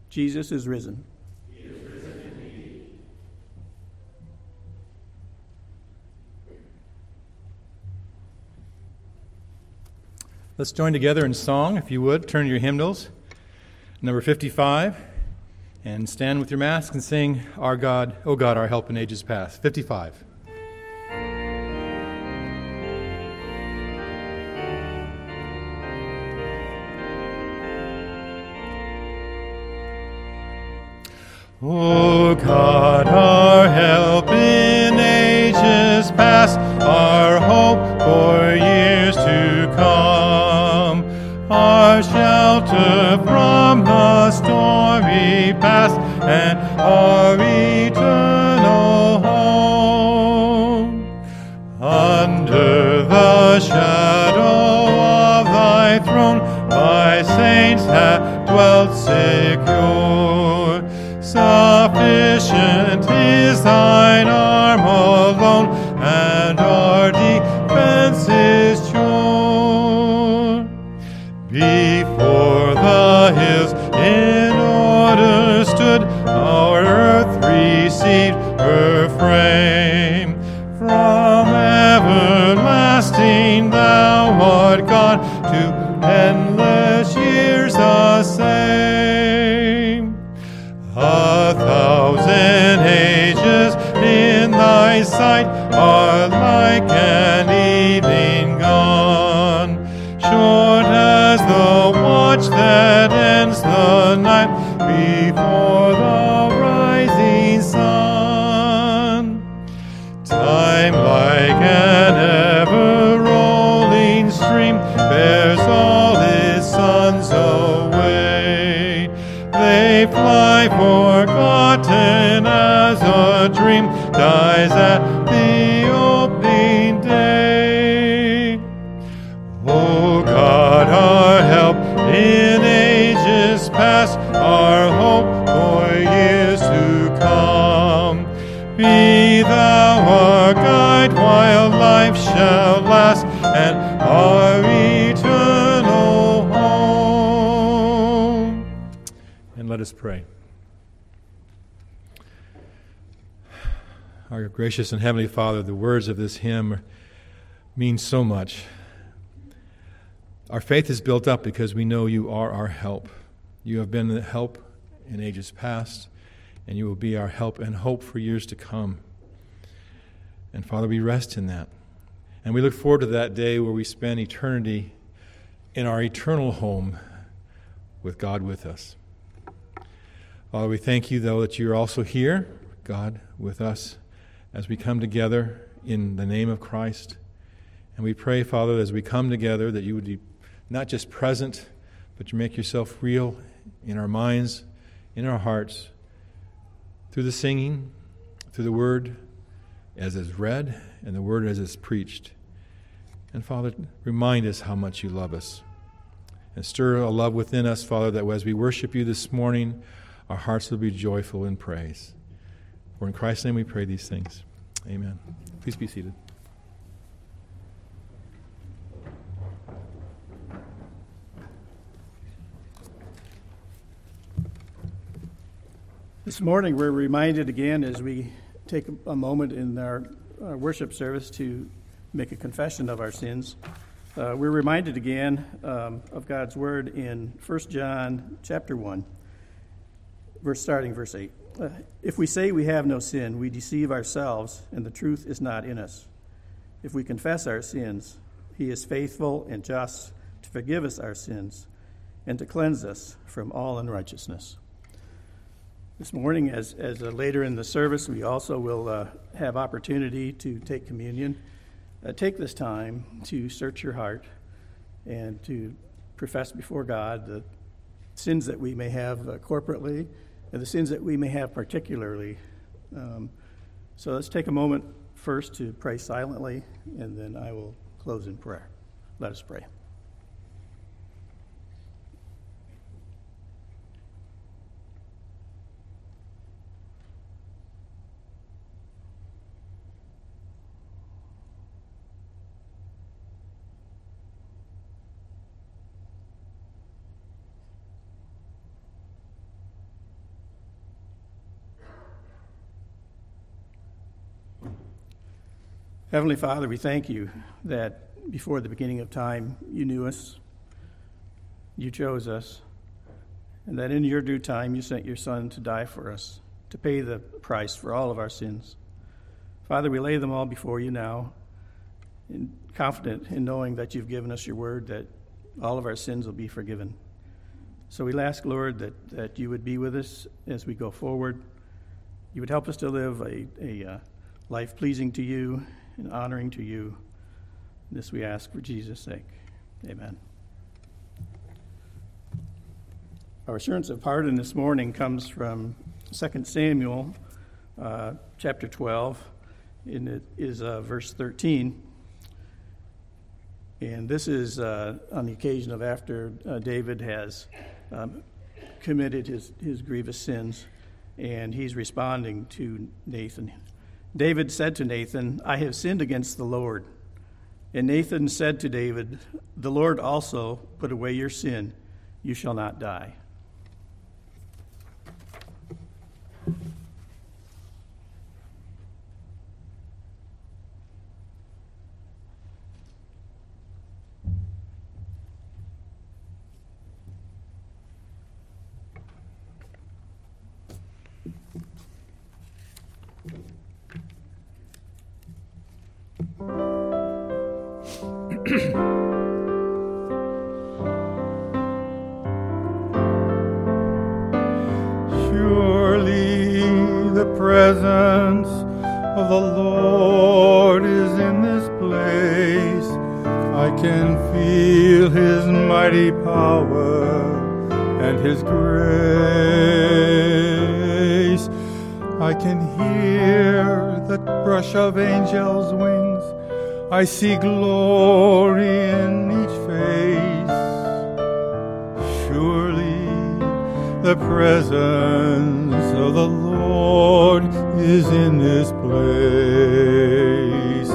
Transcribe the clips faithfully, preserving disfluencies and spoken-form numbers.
Jesus is risen. He is risen indeed. Let's join together in song, if you would. Turn to your hymnals, number fifty-five, and stand with your mask and sing, Our God, O God, our help in ages past. fifty-five. O God, our help in ages past, our hope for years to come, our shelter from the stormy past, and our eternal home. Under the shadow of thy throne, thy saints have dwelt secure. Sufficient is thine arm alone, and our defense is sure. Before the hills in order stood, our earth received her frame. From everlasting thou art God, to endless years the same. A thousand ages in thy sight are like an evening gone, short as the watch that ends the night before the rising sun. Time like an ever-rolling stream bears all its sons away. They fly forgotten as a dream dies at the opening day. O God, our help in ages past, our hope for years to come. Be thou our guide while life shall last, and our eternal home. And let us pray. Our gracious and heavenly Father, the words of this hymn mean so much. Our faith is built up because we know you are our help. You have been the help in ages past, and you will be our help and hope for years to come. And Father, we rest in that. And we look forward to that day where we spend eternity in our eternal home with God with us. Father, we thank you, though, that you're also here, God, with us as we come together in the name of Christ. And we pray, Father, as we come together, that you would be not just present, but you make yourself real in our minds, in our hearts, through the singing, through the word as it's read, and the word as it's preached. And Father, remind us how much you love us. And stir a love within us, Father, that as we worship you this morning, our hearts will be joyful in praise. For in Christ's name we pray these things. Amen. Please be seated. This morning we're reminded again as we take a moment in our, our worship service to make a confession of our sins. Uh, we're reminded again um, of God's word in First John chapter one, verse starting verse eight. Uh, if we say we have no sin, we deceive ourselves, and the truth is not in us. If we confess our sins, he is faithful and just to forgive us our sins and to cleanse us from all unrighteousness. This morning, as, as uh, later in the service, we also will uh, have opportunity to take communion. Uh, take this time to search your heart and to profess before God the sins that we may have uh, corporately and the sins that we may have particularly. Um, so let's take a moment first to pray silently, and then I will close in prayer. Let us pray. Heavenly Father, we thank you that before the beginning of time, you knew us, you chose us, and that in your due time, you sent your Son to die for us, to pay the price for all of our sins. Father, we lay them all before you now, and confident in knowing that you've given us your word, that all of our sins will be forgiven. So we ask, Lord, that, that you would be with us as we go forward. You would help us to live a, a uh, life pleasing to you and honoring to you. This we ask for Jesus' sake. Amen. Our assurance of pardon this morning comes from Second Samuel uh, chapter twelve, and it is uh, verse thirteen. And this is uh, on the occasion of after uh, David has um, committed his, his grievous sins, and he's responding to Nathan. David said to Nathan, "I have sinned against the Lord." And Nathan said to David, "The Lord also put away your sin. You shall not die." Surely the presence of the Lord is in this place. I can feel his mighty power and his grace. I can hear the brush of angels' wings. I see glory in each face. Surely the presence of the Lord is in this place.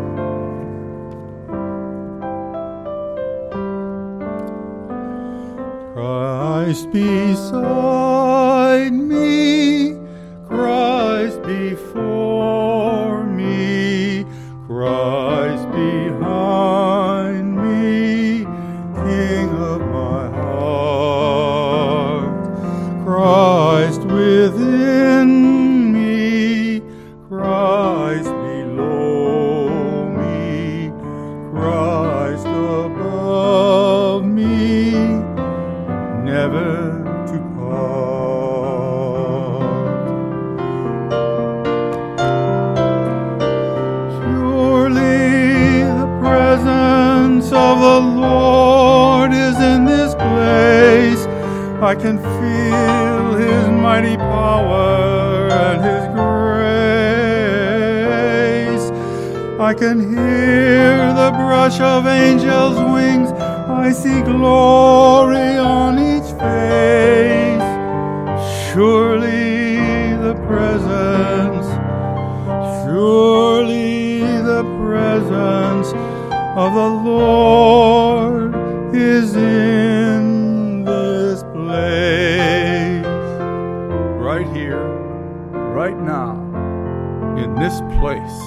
Christ beside me, Christ before me, Christ behind me, King of my heart. Christ within me, Christ below me, Christ above me, never to part. Surely the presence of the Lord is in this place. I can feel his mighty power and his grace. I can hear the brush of angels' wings. I see glory on each face. Surely the presence, surely the presence of the Lord is in this place. Right here, right now, in this place.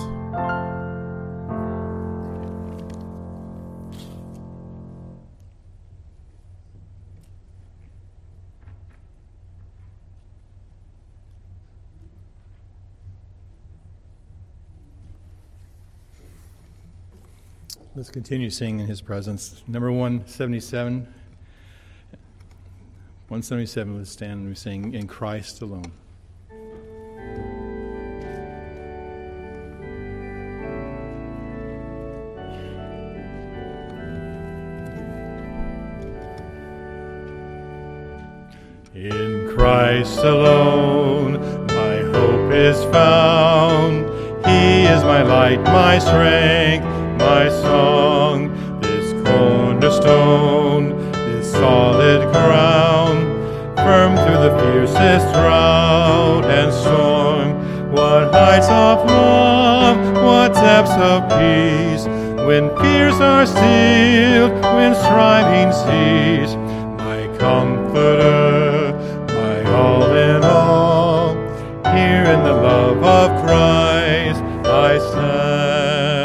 Let's continue singing in his presence. Number one seventy-seven. one seventy-seven, let's stand and we sing In Christ Alone. In Christ alone, my hope is found. He is my light, my strength, my song, this cornerstone, this solid ground, firm through the fiercest drought and storm. What heights of love, what depths of peace, when fears are stilled, when striving cease. My comforter, my all in all, here in the love of Christ I stand.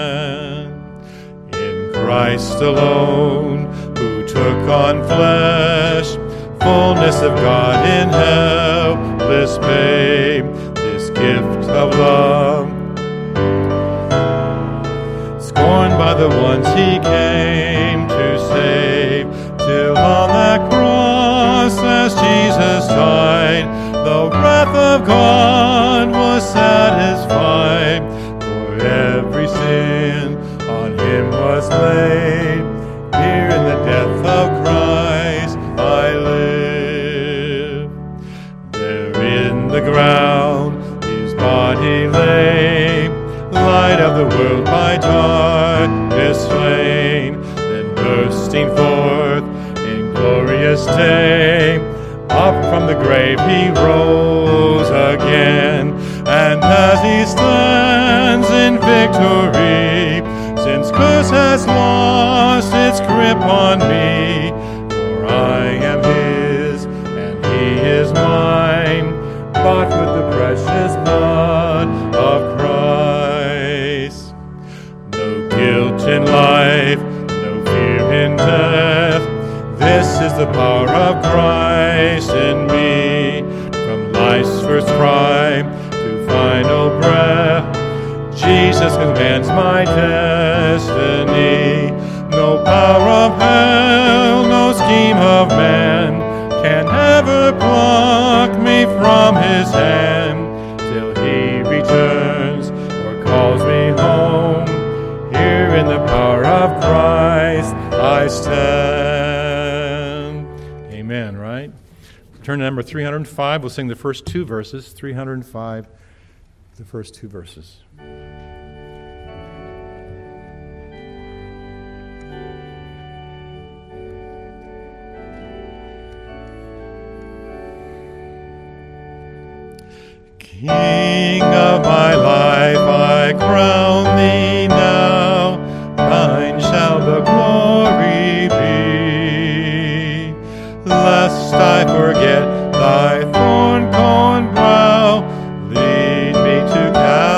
Christ alone, who took on flesh, fullness of God in helpless babe, this gift of love. Scorned by the ones he came to save, till on that cross as Jesus died, the wrath of God was satisfied. For every sin on him was laid. Here in the death of Christ I live. There in the ground his body lay, light of the world by darkness slain, then bursting forth in glorious day, up from the grave he rose again. And as he stands in victory, sin's curse has lost its grip on me, for I am his and he is mine, bought with the precious blood of Christ. No guilt in life, no fear in death, this is the power of Christ in me. From life's first cry to final breath, Jesus commands my destiny. No power of hell, no scheme of man can ever pluck me from his hand, till he returns or calls me home. Here in the power of Christ I stand. Amen, right? Turn to number three hundred five. We'll sing the first two verses. three hundred five, the first two verses. King of my life, I crown thee now, thine shall the glory be. Lest I forget thy thorn-corn brow, lead me to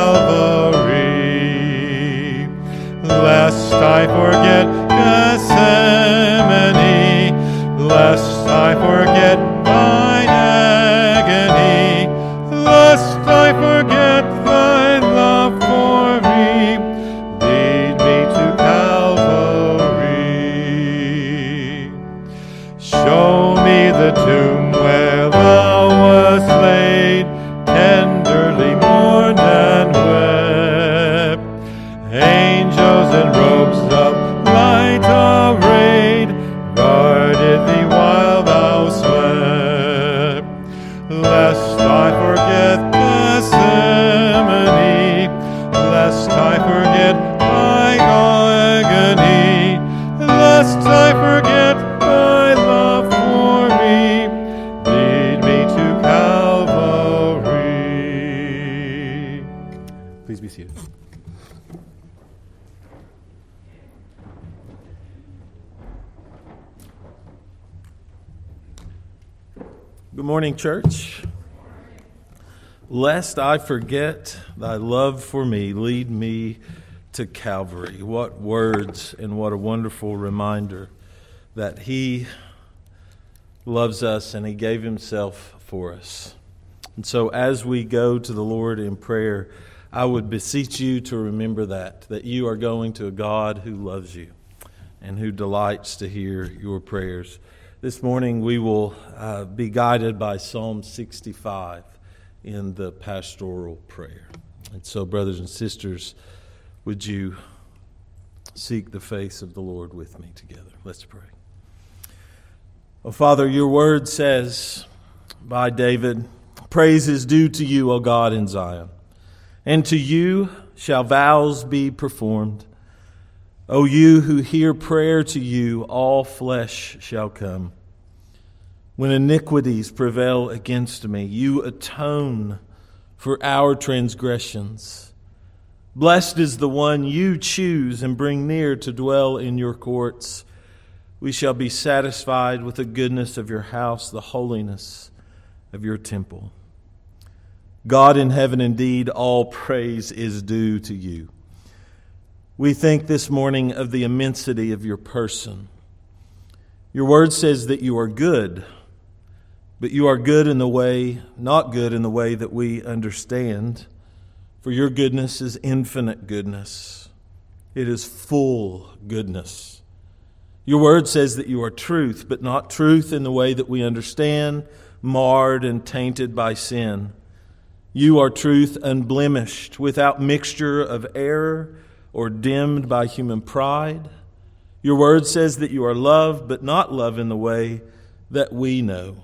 Calvary. Lest I forget Gethsemane, lest I forget thine agony, lest I forget thy love for me, lead me to Calvary. Show me the tomb where thou wast laid, tenderly mourned and wept. Angels in robes of light arrayed guarded thee while thou slept. Lest I forget Gethsemane, lest I forget thy agony, lest I forget thy love for me, lead me to Calvary. Please be seated. Good morning, church. Lest I forget thy love for me, lead me to Calvary. What words and what a wonderful reminder that he loves us and he gave himself for us. And so as we go to the Lord in prayer, I would beseech you to remember that, that you are going to a God who loves you and who delights to hear your prayers. This morning we will uh, be guided by Psalm sixty-five in the pastoral prayer. And so, brothers and sisters, would you seek the face of the Lord with me together? Let's pray. Oh, Father, your word says by David, praise is due to you, O God, in Zion, and to you shall vows be performed. O you who hear prayer, to you all flesh shall come. When iniquities prevail against me, you atone for our transgressions. Blessed is the one you choose and bring near to dwell in your courts. We shall be satisfied with the goodness of your house, the holiness of your temple. God in heaven, indeed, all praise is due to you. we think this morning of the immensity of your person. Your word says that you are good, but you are good in the way, not good in the way that we understand. For your goodness is infinite goodness. It is full goodness. Your word says that you are truth, but not truth in the way that we understand, marred and tainted by sin. You are truth unblemished, without mixture of error or dimmed by human pride. Your word says that you are love, but not love in the way that we know.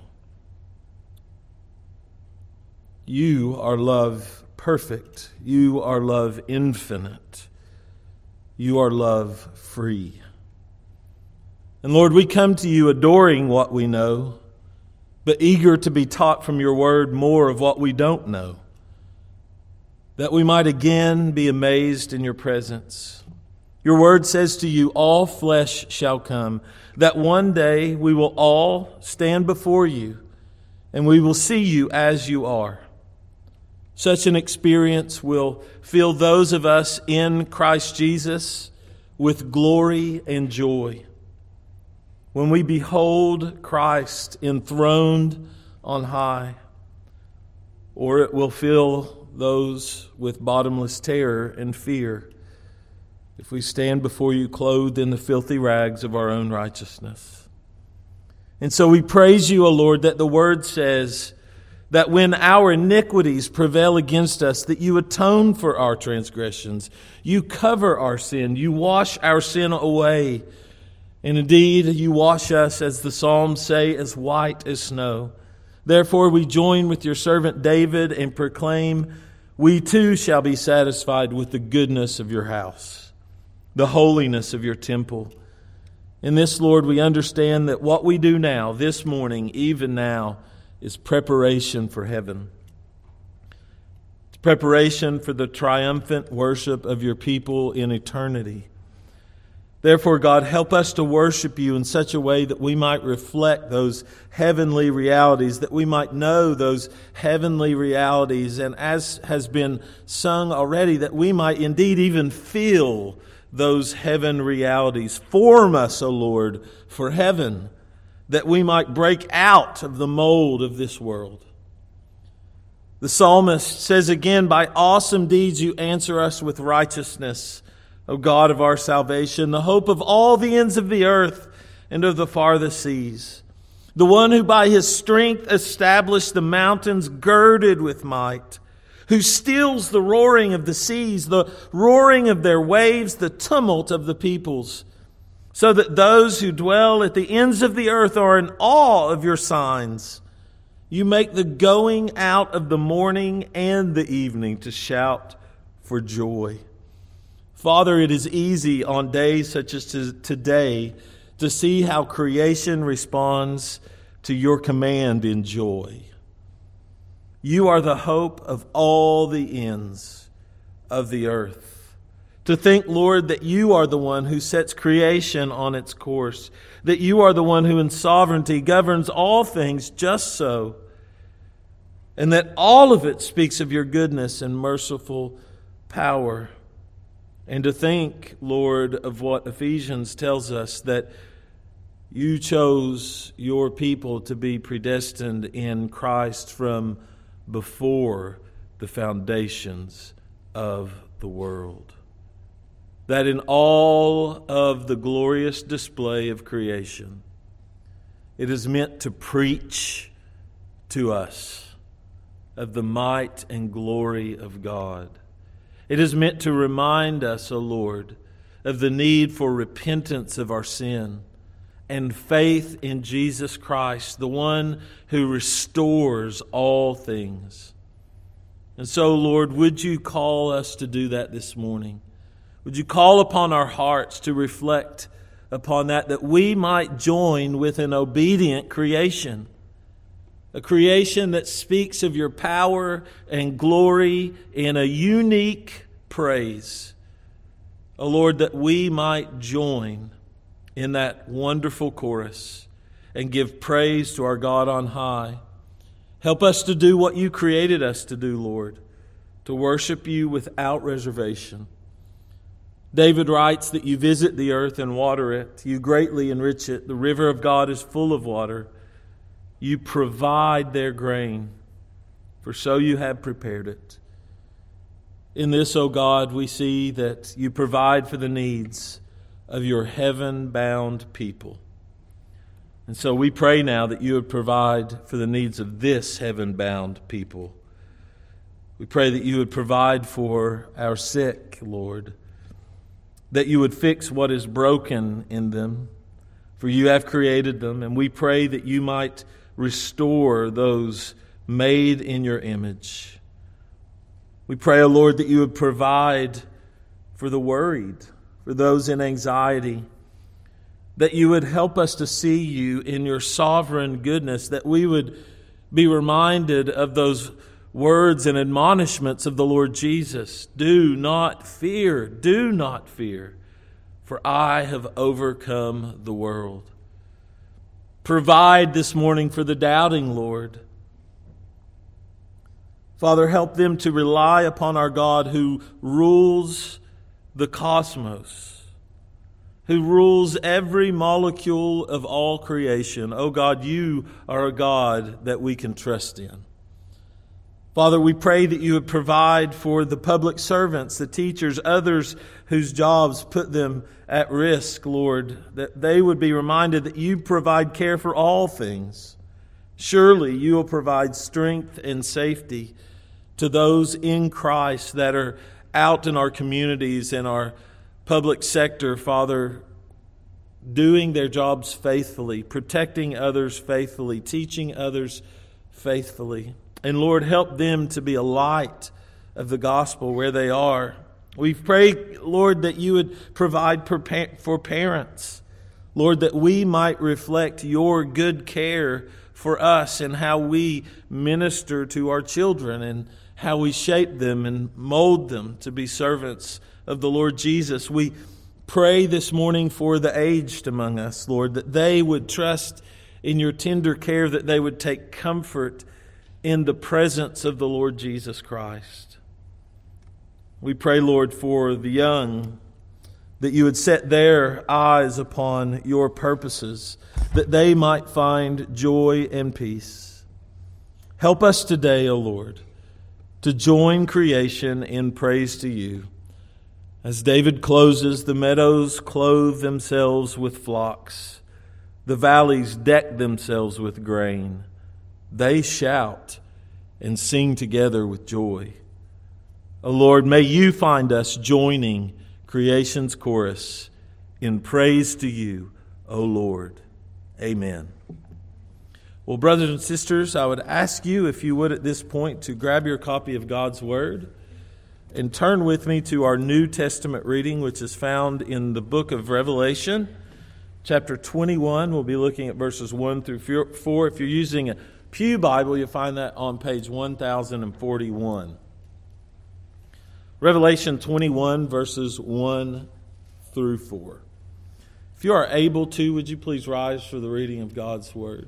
You are love perfect. You are love infinite. You are love free. And Lord, we come to you adoring what we know, but eager to be taught from your word more of what we don't know, that we might again be amazed in your presence. Your word says to you, all flesh shall come, that one day we will all stand before you and we will see you as you are. Such an experience will fill those of us in Christ Jesus with glory and joy. When we behold Christ enthroned on high, or it will fill those with bottomless terror and fear if we stand before you clothed in the filthy rags of our own righteousness. And so we praise you, O Lord, that the word says that when our iniquities prevail against us, that you atone for our transgressions. You cover our sin. You wash our sin away. And indeed, you wash us, as the Psalms say, as white as snow. Therefore, we join with your servant David and proclaim, we too shall be satisfied with the goodness of your house, the holiness of your temple. In this, Lord, we understand that what we do now, this morning, even now, is preparation for heaven. It's preparation for the triumphant worship of your people in eternity. Therefore, God, help us to worship you in such a way that we might reflect those heavenly realities, that we might know those heavenly realities, and as has been sung already, that we might indeed even feel those heaven realities. Form us, O Lord, for heaven, that we might break out of the mold of this world. The psalmist says again, by awesome deeds you answer us with righteousness, O God of our salvation, the hope of all the ends of the earth and of the farthest seas. The one who by his strength established the mountains girded with might, who stills the roaring of the seas, the roaring of their waves, the tumult of the peoples, so that those who dwell at the ends of the earth are in awe of your signs. You make the going out of the morning and the evening to shout for joy. Father, it is easy on days such as today to see how creation responds to your command in joy. You are the hope of all the ends of the earth. To think, Lord, that you are the one who sets creation on its course, that you are the one who in sovereignty governs all things just so, and that all of it speaks of your goodness and merciful power. And to think, Lord, of what Ephesians tells us, that you chose your people to be predestined in Christ from before the foundations of the world. That in all of the glorious display of creation, it is meant to preach to us of the might and glory of God. It is meant to remind us, O Lord, of the need for repentance of our sin and faith in Jesus Christ, the one who restores all things. And so, Lord, would you call us to do that this morning? Would you call upon our hearts to reflect upon that, that we might join with an obedient creation, a creation that speaks of your power and glory in a unique praise. O Lord, that we might join in that wonderful chorus and give praise to our God on high. Help us to do what you created us to do, Lord, to worship you without reservation. David writes that you visit the earth and water it. You greatly enrich it. The river of God is full of water. You provide their grain, for so you have prepared it. In this, O God, we see that you provide for the needs of your heaven-bound people. And so we pray now that you would provide for the needs of this heaven-bound people. We pray that you would provide for our sick, Lord, that you would fix what is broken in them, for you have created them, and we pray that you might restore those made in your image. We pray, O Lord, that you would provide for the worried, for those in anxiety, that you would help us to see you in your sovereign goodness, that we would be reminded of those words and admonishments of the Lord Jesus. Do not fear, do not fear, for I have overcome the world. Provide this morning for the doubting, Lord. Father, help them to rely upon our God who rules the cosmos, who rules every molecule of all creation. Oh God, you are a God that we can trust in. Father, we pray that you would provide for the public servants, the teachers, others whose jobs put them at risk, Lord, that they would be reminded that you provide care for all things. Surely you will provide strength and safety to those in Christ that are out in our communities and our public sector, Father, doing their jobs faithfully, protecting others faithfully, teaching others faithfully. And Lord, help them to be a light of the gospel where they are. We pray, Lord, that you would provide for parents. Lord, that we might reflect your good care for us and how we minister to our children and how we shape them and mold them to be servants of the Lord Jesus. We pray this morning for the aged among us, Lord, that they would trust in your tender care, that they would take comfort in the presence of the Lord Jesus Christ. We pray, Lord, for the young, that you would set their eyes upon your purposes, that they might find joy and peace. Help us today, O Lord, to join creation in praise to you. As David closes, the meadows clothe themselves with flocks. The valleys deck themselves with grain. They shout and sing together with joy. O Lord, may you find us joining creation's chorus in praise to you, O Lord. Amen. Well, brothers and sisters, I would ask you, if you would at this point, to grab your copy of God's Word and turn with me to our New Testament reading, which is found in the book of Revelation, chapter twenty-one. We'll be looking at verses one through four. If you're using a Pew Bible, you'll find that on page one thousand forty-one. Revelation twenty-one, verses one through four. If you are able to, would you please rise for the reading of God's Word?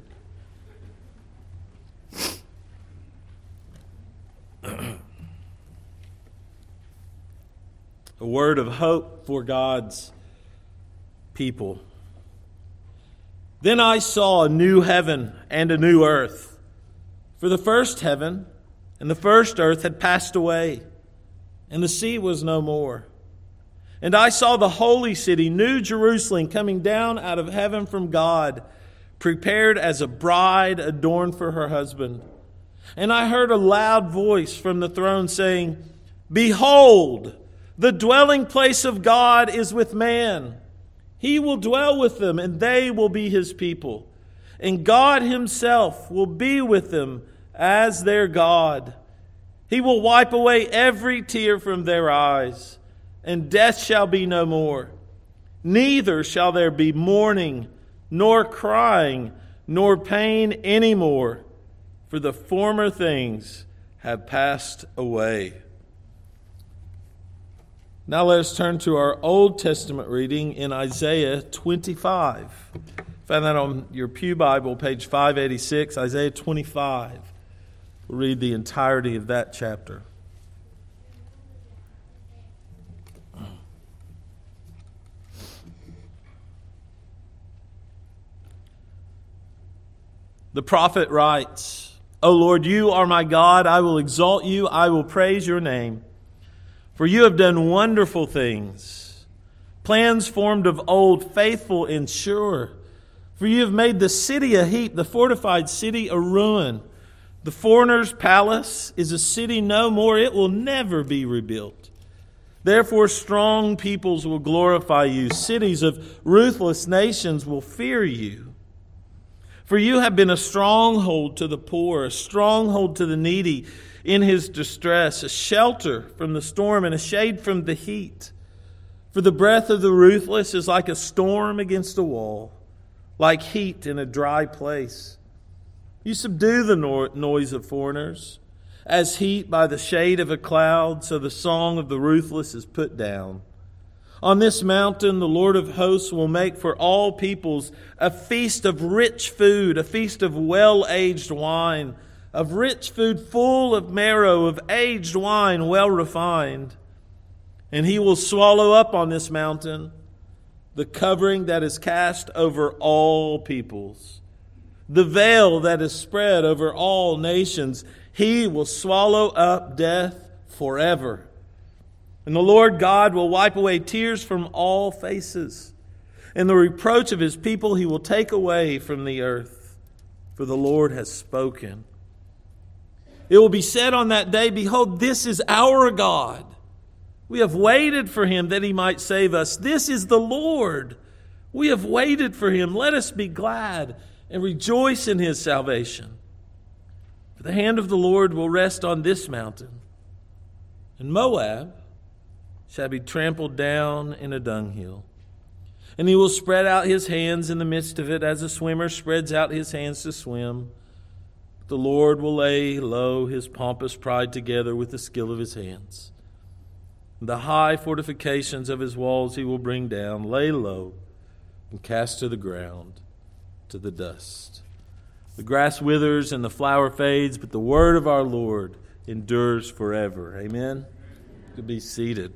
A word of hope for God's people. Then I saw a new heaven and a new earth. For the first heaven and the first earth had passed away, and the sea was no more. And I saw the holy city, New Jerusalem, coming down out of heaven from God, prepared as a bride adorned for her husband. And I heard a loud voice from the throne saying, Behold, the dwelling place of God is with man. He will dwell with them, and they will be his people. And God himself will be with them as their God. He will wipe away every tear from their eyes, and death shall be no more. Neither shall there be mourning, nor crying, nor pain any more, for the former things have passed away. Now let us turn to our Old Testament reading in Isaiah twenty-five. Find that on your Pew Bible, page five eighty-six, Isaiah twenty-five. We'll read the entirety of that chapter. The prophet writes, O Lord, you are my God. I will exalt you. I will praise your name. For you have done wonderful things, plans formed of old, faithful and sure. For you have made the city a heap, the fortified city a ruin. The foreigner's palace is a city no more. It will never be rebuilt. Therefore, strong peoples will glorify you. Cities of ruthless nations will fear you. For you have been a stronghold to the poor, a stronghold to the needy in his distress, a shelter from the storm and a shade from the heat. For the breath of the ruthless is like a storm against a wall, like heat in a dry place. You subdue the no- noise of foreigners. As heat by the shade of a cloud, so the song of the ruthless is put down. On this mountain, the Lord of hosts will make for all peoples a feast of rich food, a feast of well-aged wine, of rich food full of marrow, of aged wine well refined. And he will swallow up on this mountain the covering that is cast over all peoples, the veil that is spread over all nations. He will swallow up death forever. And the Lord God will wipe away tears from all faces, and the reproach of his people he will take away from the earth, for the Lord has spoken. It will be said on that day, behold, this is our God. We have waited for him that he might save us. This is the Lord. We have waited for him. Let us be glad and rejoice in his salvation. For the hand of the Lord will rest on this mountain, and Moab shall be trampled down in a dunghill. And he will spread out his hands in the midst of it, as a swimmer spreads out his hands to swim. The Lord will lay low his pompous pride together with the skill of his hands. The high fortifications of his walls he will bring down, lay low, and cast to the ground, to the dust. The grass withers and the flower fades, but the word of our Lord endures forever. Amen. You can be seated.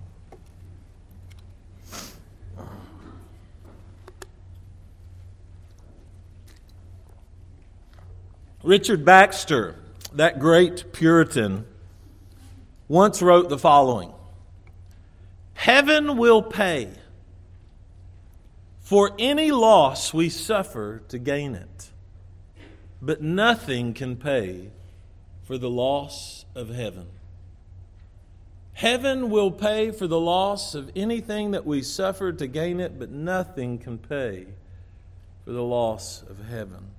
Richard Baxter, that great Puritan, once wrote the following: Heaven will pay for any loss we suffer to gain it, but nothing can pay for the loss of heaven. Heaven will pay for the loss of anything that we suffer to gain it, but nothing can pay for the loss of heaven.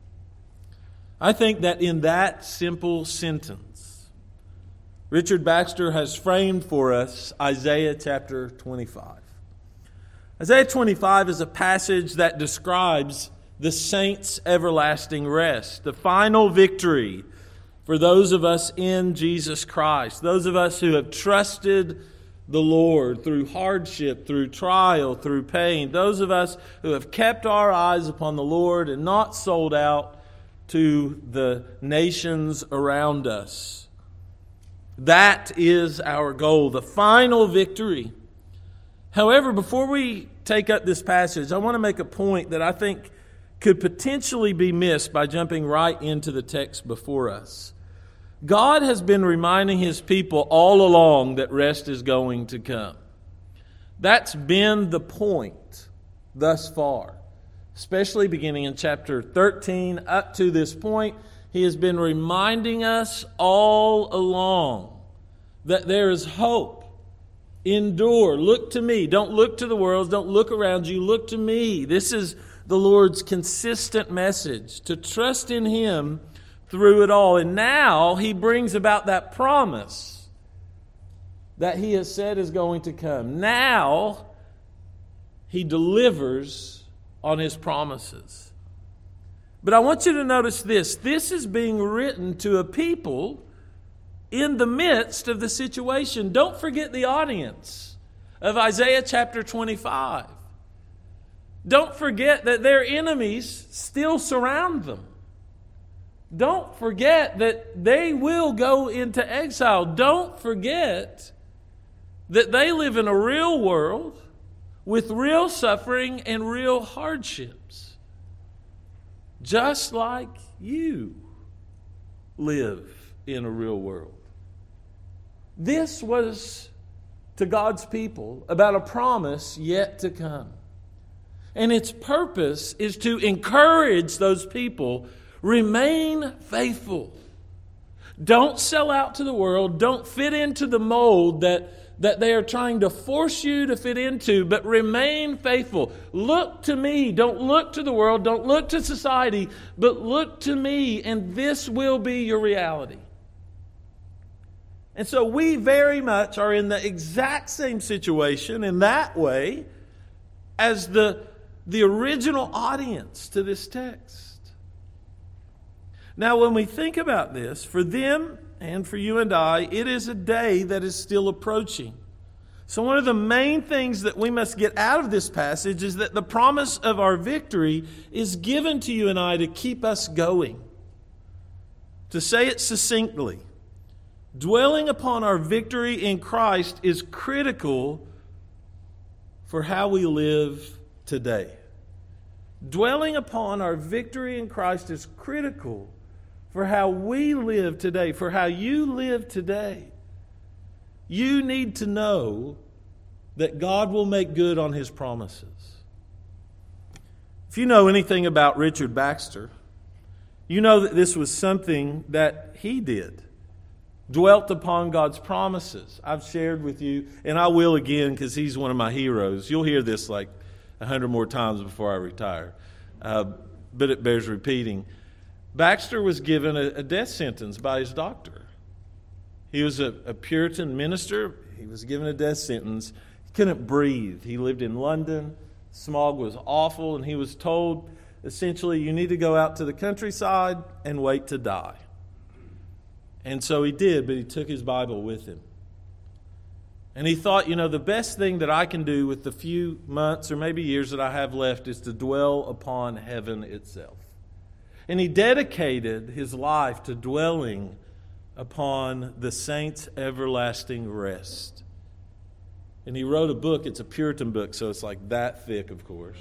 I think that in that simple sentence, Richard Baxter has framed for us Isaiah chapter twenty-five. Isaiah twenty-five is a passage that describes the saints' everlasting rest, the final victory for those of us in Jesus Christ, those of us who have trusted the Lord through hardship, through trial, through pain, those of us who have kept our eyes upon the Lord and not sold out to the nations around us. That is our goal, the final victory. However, before we take up this passage, I want to make a point that I think could potentially be missed by jumping right into the text before us. God has been reminding his people all along that rest is going to come. That's been the point thus far. Especially beginning in chapter thirteen up to this point, he has been reminding us all along that there is hope. Endure. Look to me. Don't look to the world. Don't look around you. Look to me. This is the Lord's consistent message, to trust in him through it all. And now he brings about that promise that he has said is going to come. Now he delivers on his promises. But I want you to notice this. This is being written to a people in the midst of the situation. Don't forget the audience of Isaiah chapter twenty-five. Don't forget that their enemies still surround them. Don't forget that they will go into exile. Don't forget that they live in a real world with real suffering and real hardships, just like you live in a real world. This was to God's people about a promise yet to come. And its purpose is to encourage those people, remain faithful. Don't sell out to the world. Don't fit into the mold that, that they are trying to force you to fit into, but remain faithful. Look to me. Don't look to the world. Don't look to society, but look to me, and this will be your reality. And so we very much are in the exact same situation in that way as the, the original audience to this text. Now, when we think about this, for them and for you and I, it is a day that is still approaching. So one of the main things that we must get out of this passage is that the promise of our victory is given to you and I to keep us going. To say it succinctly, dwelling upon our victory in Christ is critical for how we live today. Dwelling upon our victory in Christ is critical for how we live today, for how you live today. You need to know that God will make good on His promises. If you know anything about Richard Baxter, you know that this was something that he did. Dwelt upon God's promises. I've shared with you, and I will again because he's one of my heroes. You'll hear this like a hundred more times before I retire. Uh, but it bears repeating. Baxter was given a, a death sentence by his doctor. He was a, a Puritan minister. He was given a death sentence. He couldn't breathe. He lived in London. Smog was awful, and he was told, essentially, you need to go out to the countryside and wait to die. And so he did, but he took his Bible with him. And he thought, you know, the best thing that I can do with the few months or maybe years that I have left is to dwell upon heaven itself. And he dedicated his life to dwelling upon the saints' everlasting rest. And he wrote a book. It's a Puritan book, so it's like that thick, of course.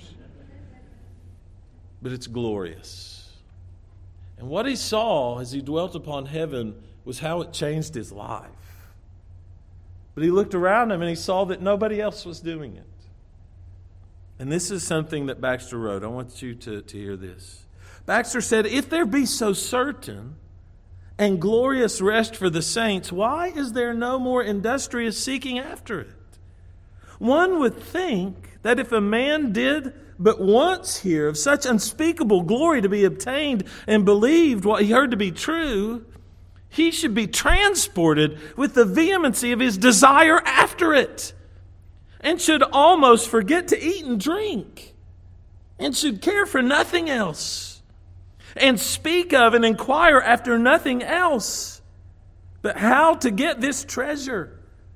But it's glorious. And what he saw as he dwelt upon heaven was how it changed his life. But he looked around him and he saw that nobody else was doing it. And this is something that Baxter wrote. I want you to, to hear this. Baxter said, if there be so certain and glorious rest for the saints, why is there no more industrious seeking after it? One would think that if a man did but once hear of such unspeakable glory to be obtained and believed what he heard to be true, he should be transported with the vehemency of his desire after it, and should almost forget to eat and drink, and should care for nothing else, and speak of and inquire after nothing else but how to get this treasure.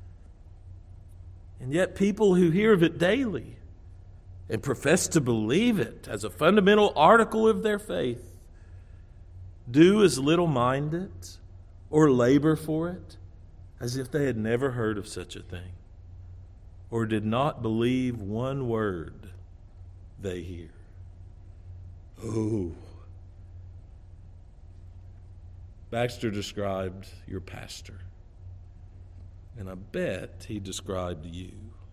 And yet people who hear of it daily and profess to believe it as a fundamental article of their faith do as little mind it or labor for it as if they had never heard of such a thing, or did not believe one word they hear. Oh. Baxter described your pastor, and I bet he described you.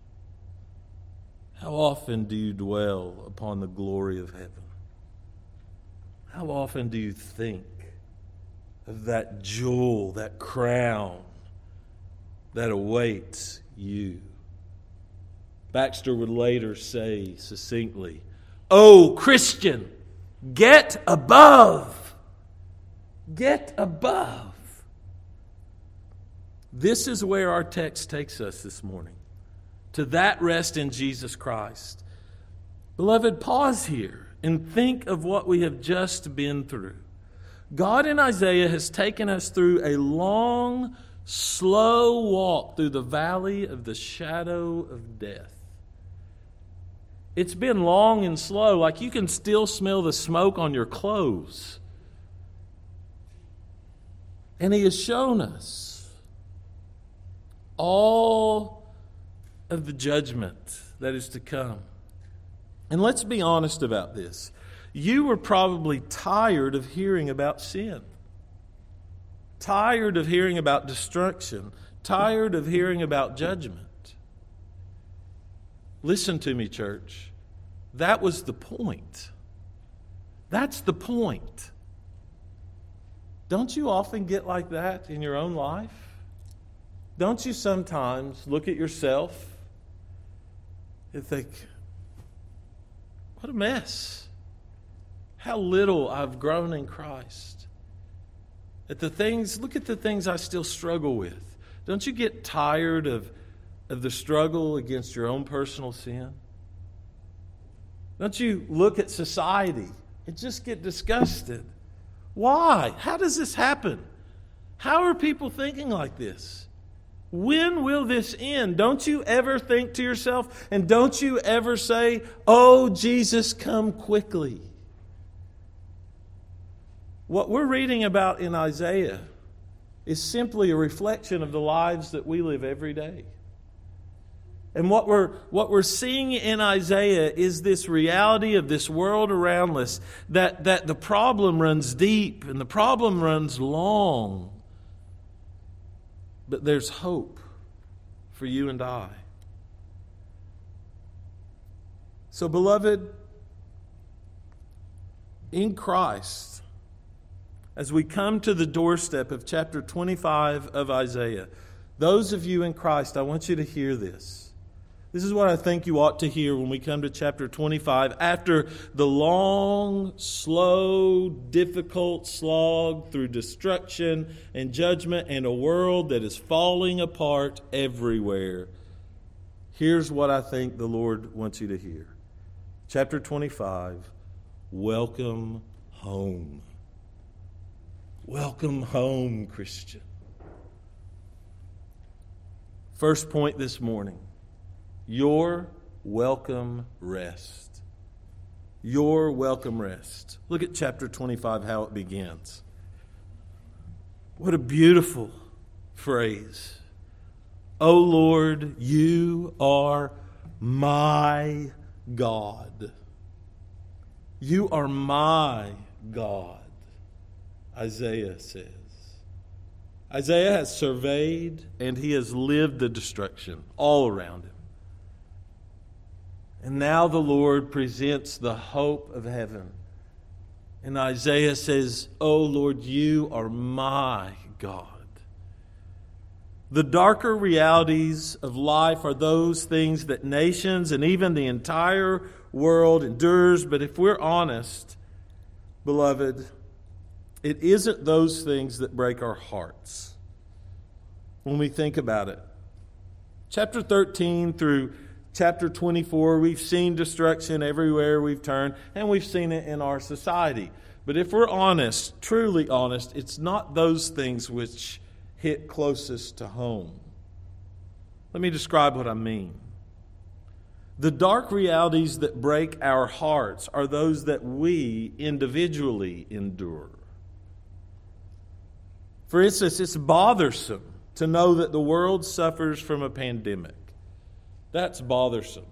How often do you dwell upon the glory of heaven? How often do you think of that jewel, that crown that awaits you? Baxter would later say succinctly, "Oh, Christian, get above. Get above." This is where our text takes us this morning, to that rest in Jesus Christ. Beloved, pause here and think of what we have just been through. God in Isaiah has taken us through a long, slow walk through the valley of the shadow of death. It's been long and slow, like you can still smell the smoke on your clothes. And He has shown us all of the judgment that is to come. And let's be honest about this. You were probably tired of hearing about sin, tired of hearing about destruction, tired of hearing about judgment. Listen to me, church. That was the point. That's the point. Don't you often get like that in your own life? Don't you sometimes look at yourself and think, what a mess. How little I've grown in Christ. At the things, look at the things I still struggle with. Don't you get tired of, of the struggle against your own personal sin? Don't you look at society and just get disgusted? Why? How does this happen? How are people thinking like this? When will this end? Don't you ever think to yourself, and don't you ever say, "Oh, Jesus, come quickly"? What we're reading about in Isaiah is simply a reflection of the lives that we live every day. And what we're, what we're seeing in Isaiah is this reality of this world around us, that, that the problem runs deep and the problem runs long. But there's hope for you and I. So, beloved, in Christ, as we come to the doorstep of chapter twenty-five of Isaiah, those of you in Christ, I want you to hear this. This is what I think you ought to hear when we come to chapter twenty-five. After the long, slow, difficult slog through destruction and judgment and a world that is falling apart everywhere, here's what I think the Lord wants you to hear. Chapter twenty-five, welcome home. Welcome home, Christian. First point this morning. Your welcome rest. Your welcome rest. Look at chapter twenty-five, how it begins. What a beautiful phrase. O Lord, you are my God. You are my God, Isaiah says. Isaiah has surveyed and he has lived the destruction all around him. And now the Lord presents the hope of heaven. And Isaiah says, "Oh Lord, you are my God." The darker realities of life are those things that nations and even the entire world endures. But if we're honest, beloved, it isn't those things that break our hearts when we think about it. Chapter thirteen through Chapter twenty-four, we've seen destruction everywhere we've turned, and we've seen it in our society. But if we're honest, truly honest, it's not those things which hit closest to home. Let me describe what I mean. The dark realities that break our hearts are those that we individually endure. For instance, it's bothersome to know that the world suffers from a pandemic. That's bothersome.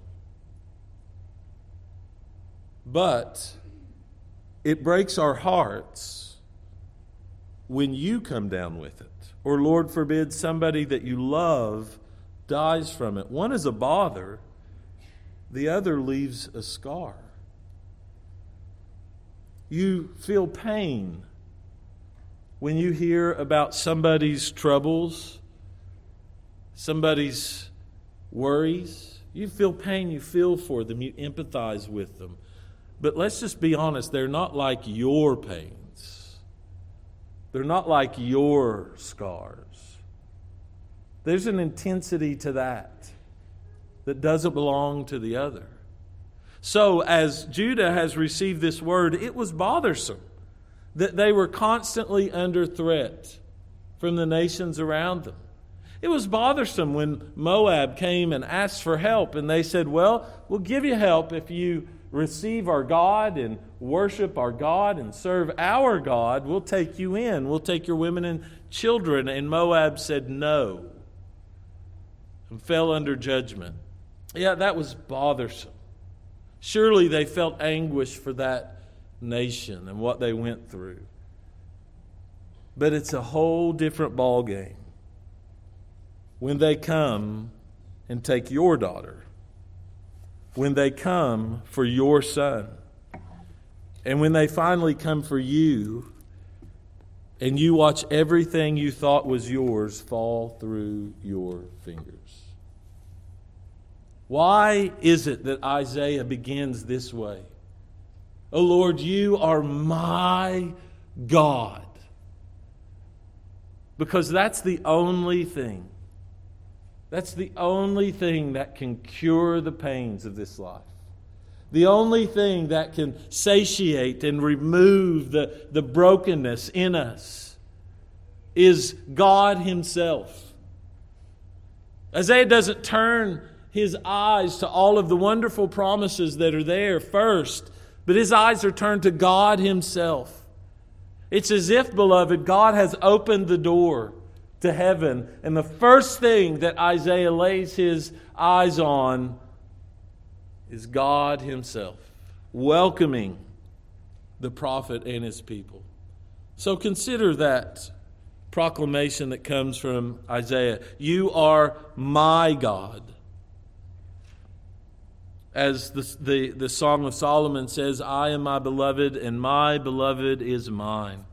But it breaks our hearts when you come down with it. Or, Lord forbid, somebody that you love dies from it. One is a bother, the other leaves a scar. You feel pain when you hear about somebody's troubles, somebody's worries. You feel pain, you feel for them, you empathize with them. But let's just be honest, they're not like your pains. They're not like your scars. There's an intensity to that that doesn't belong to the other. So as Judah has received this word, it was bothersome that they were constantly under threat from the nations around them. It was bothersome when Moab came and asked for help, and they said, "Well, we'll give you help if you receive our God and worship our God and serve our God. We'll take you in. We'll take your women and children." And Moab said no and fell under judgment. Yeah, that was bothersome. Surely they felt anguish for that nation and what they went through. But it's a whole different ballgame when they come and take your daughter, when they come for your son, and when they finally come for you, and you watch everything you thought was yours fall through your fingers. Why is it that Isaiah begins this way? Oh Lord, you are my God. Because that's the only thing. That's the only thing that can cure the pains of this life. The only thing that can satiate and remove the, the brokenness in us is God Himself. Isaiah doesn't turn his eyes to all of the wonderful promises that are there first, but his eyes are turned to God Himself. It's as if, beloved, God has opened the door to heaven, and the first thing that Isaiah lays his eyes on is God Himself, welcoming the prophet and his people. So consider that proclamation that comes from Isaiah. You are my God. As the, the, the Song of Solomon says, I am my beloved, and my beloved is mine.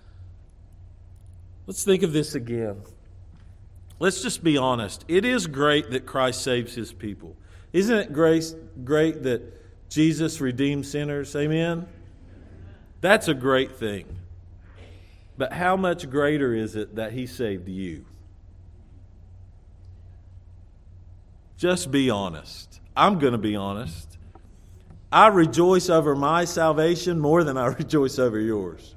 Let's think of this again. Let's just be honest. It is great that Christ saves His people. Isn't it great, great that Jesus redeems sinners? Amen? That's a great thing. But how much greater is it that He saved you? Just be honest. I'm going to be honest. I rejoice over my salvation more than I rejoice over yours.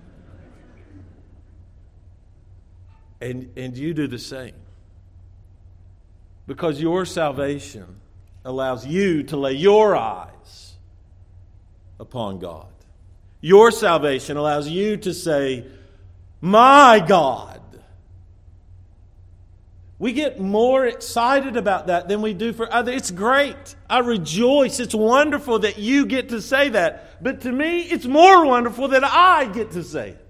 And, and you do the same. Because your salvation allows you to lay your eyes upon God. Your salvation allows you to say, my God. We get more excited about that than we do for others. It's great. I rejoice. It's wonderful that you get to say that. But to me, it's more wonderful that I get to say it.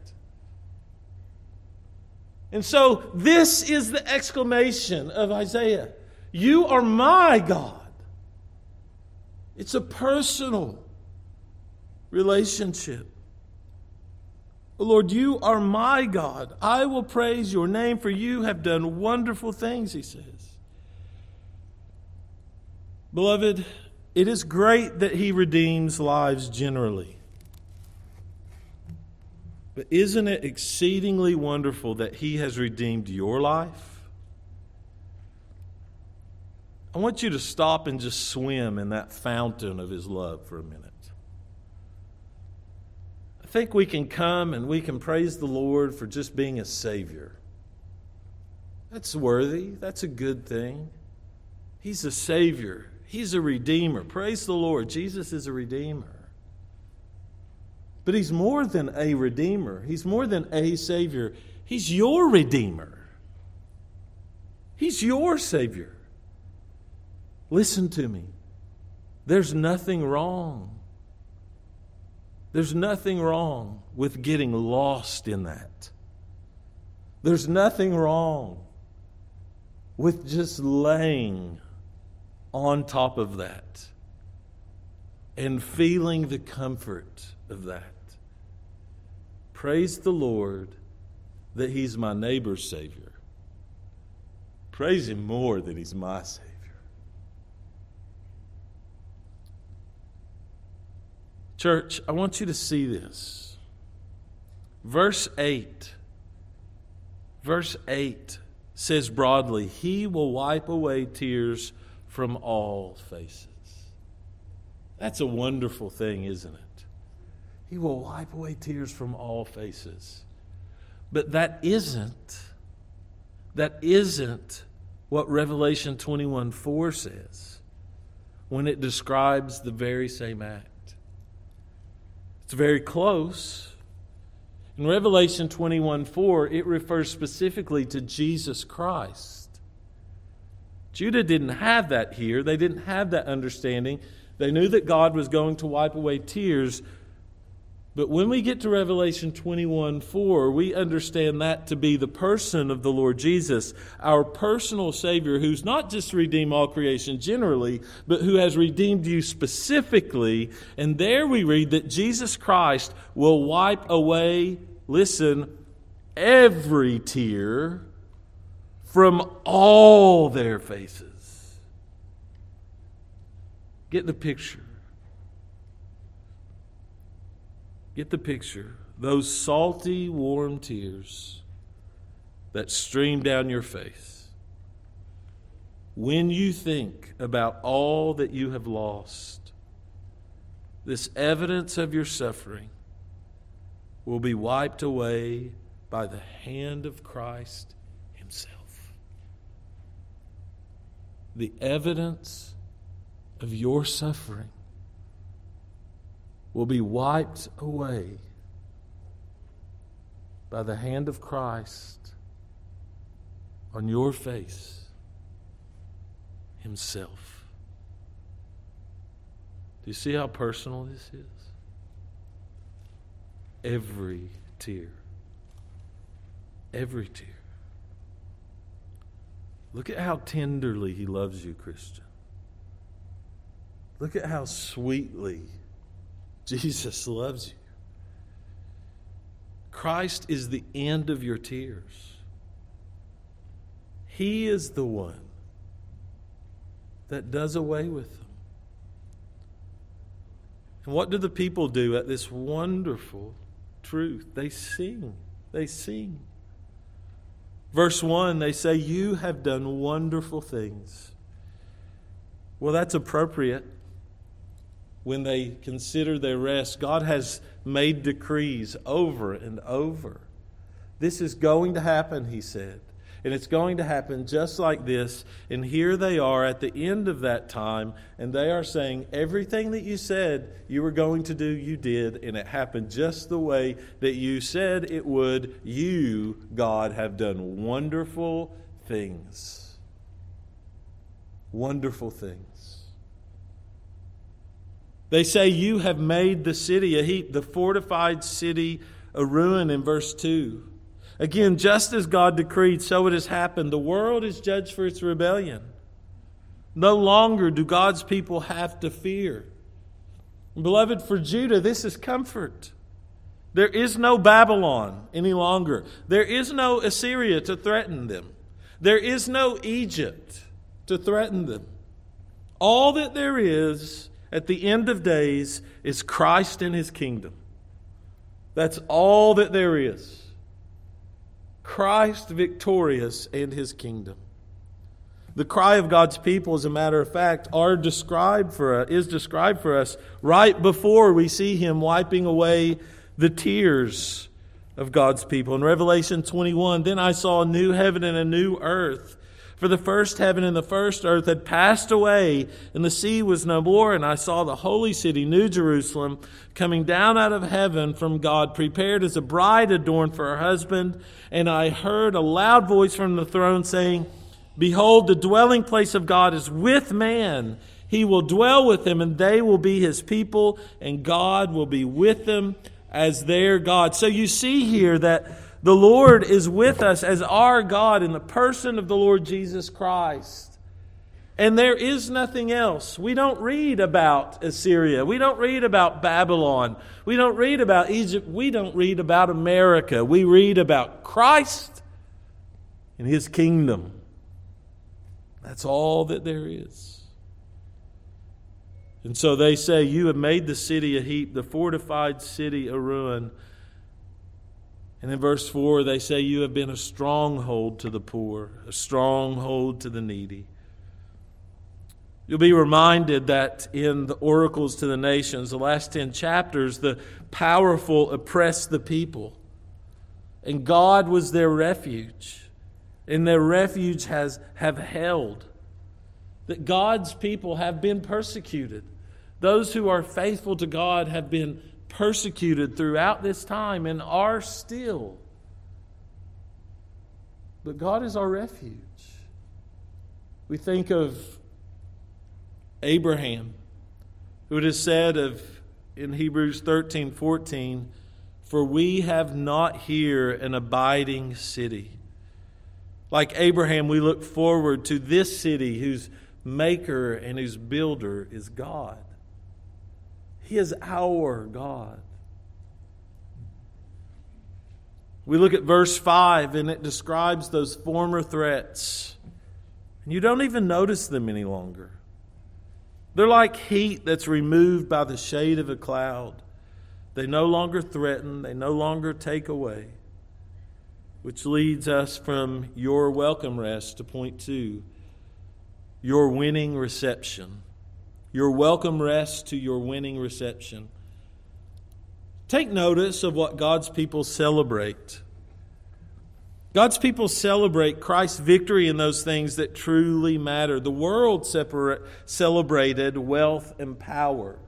And so this is the exclamation of Isaiah. You are my God. It's a personal relationship. Oh Lord, you are my God. I will praise your name, for you have done wonderful things, he says. Beloved, it is great that he redeems lives generally. But isn't it exceedingly wonderful that he has redeemed your life? I want you to stop and just swim in that fountain of his love for a minute. I think we can come and we can praise the Lord for just being a Savior. That's worthy. That's a good thing. He's a Savior. He's a Redeemer. Praise the Lord. Jesus is a Redeemer. But He's more than a Redeemer. He's more than a Savior. He's your Redeemer. He's your Savior. Listen to me. There's nothing wrong. There's nothing wrong with getting lost in that. There's nothing wrong with just laying on top of that and feeling the comfort of that. Praise the Lord that He's my neighbor's Savior. Praise Him more that He's my Savior. Church, I want you to see this. Verse eight. Verse eight says broadly, He will wipe away tears from all faces. That's a wonderful thing, isn't it? He will wipe away tears from all faces. But that isn't, that isn't what Revelation twenty-one four says when it describes the very same act. It's very close. In Revelation twenty-one four, it refers specifically to Jesus Christ. Judah didn't have that here. They didn't have that understanding. They knew that God was going to wipe away tears, But when we get to Revelation twenty-one four, we understand that to be the person of the Lord Jesus, our personal Savior, who's not just redeemed all creation generally, but who has redeemed you specifically. And there we read that Jesus Christ will wipe away, listen, every tear from all their faces. Get the picture. Get the picture. Those salty, warm tears that stream down your face when you think about all that you have lost. This evidence of your suffering will be wiped away by the hand of Christ Himself. The evidence of your suffering will be wiped away by the hand of Christ on your face Himself. Do you see how personal this is? Every tear. Every tear. Look at how tenderly He loves you, Christian. Look at how sweetly Jesus loves you. Christ is the end of your tears. He is the one that does away with them. And what do the people do at this wonderful truth? They sing. They sing. Verse one, they say, "You have done wonderful things." Well, that's appropriate. When they consider their rest, God has made decrees over and over. This is going to happen, He said. And it's going to happen just like this. And here they are at the end of that time, and they are saying, everything that you said you were going to do, you did, and it happened just the way that you said it would. You, God, have done wonderful things. Wonderful things. They say, you have made the city a heap, the fortified city a ruin in verse two. Again, just as God decreed, so it has happened. The world is judged for its rebellion. No longer do God's people have to fear. Beloved, for Judah, this is comfort. There is no Babylon any longer. There is no Assyria to threaten them. There is no Egypt to threaten them. All that there is at the end of days is Christ and His kingdom. That's all that there is. Christ victorious and His kingdom. The cry of God's people, as a matter of fact, are described for us, is described for us right before we see Him wiping away the tears of God's people. In Revelation twenty-one, then I saw a new heaven and a new earth. For the first heaven and the first earth had passed away, and the sea was no more. And I saw the holy city, New Jerusalem, coming down out of heaven from God, prepared as a bride adorned for her husband. And I heard a loud voice from the throne saying, "Behold, the dwelling place of God is with man. He will dwell with them, and they will be His people, and God will be with them as their God." So you see here that the Lord is with us as our God in the person of the Lord Jesus Christ. And there is nothing else. We don't read about Assyria. We don't read about Babylon. We don't read about Egypt. We don't read about America. We read about Christ and His kingdom. That's all that there is. And so they say, you have made the city a heap, the fortified city a ruin. And in verse four, they say, you have been a stronghold to the poor, a stronghold to the needy. You'll be reminded that in the Oracles to the Nations, the last ten chapters, the powerful oppressed the people. And God was their refuge. And their refuge has have held. That God's people have been persecuted. Those who are faithful to God have been persecuted throughout this time and are still. But God is our refuge. We think of Abraham, who it is said of in Hebrews thirteen fourteen, for we have not here an abiding city. Like Abraham, we look forward to this city whose maker and whose builder is God. He is our God. We look at verse five, and it describes those former threats. And you don't even notice them any longer. They're like heat that's removed by the shade of a cloud. They no longer threaten. They no longer take away. Which leads us from your welcome rest to point two, your winning reception. Your welcome rest to your winning reception. Take notice of what God's people celebrate. God's people celebrate Christ's victory in those things that truly matter. The world separa- celebrated wealth and power.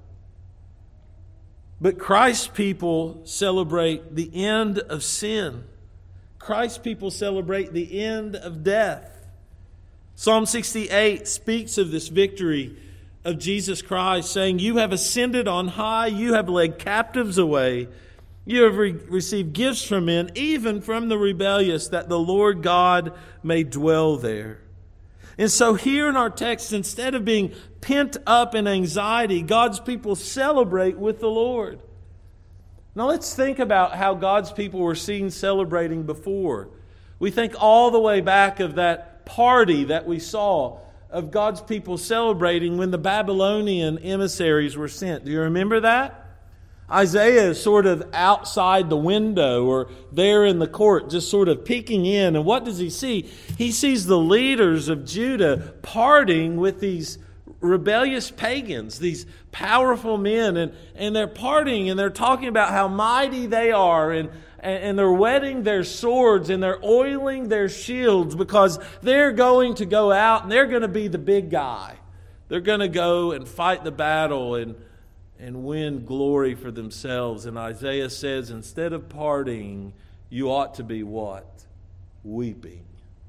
But Christ's people celebrate the end of sin. Christ's people celebrate the end of death. Psalm sixty-eight speaks of this victory of Jesus Christ, saying, you have ascended on high, you have led captives away, you have re- received gifts from men, even from the rebellious, that the Lord God may dwell there. And so here in our text, instead of being pent up in anxiety, God's people celebrate with the Lord. Now let's think about how God's people were seen celebrating before. We think all the way back of that party that we saw of God's people celebrating when the Babylonian emissaries were sent. Do you remember that? Isaiah is sort of outside the window or there in the court, just sort of peeking in. And what does he see? He sees the leaders of Judah partying with these rebellious pagans, these powerful men, and, and they're partying and they're talking about how mighty they are, and, and they're whetting their swords and they're oiling their shields because they're going to go out and they're going to be the big guy. They're going to go and fight the battle and, and win glory for themselves. And Isaiah says, instead of partying, you ought to be what? Weeping.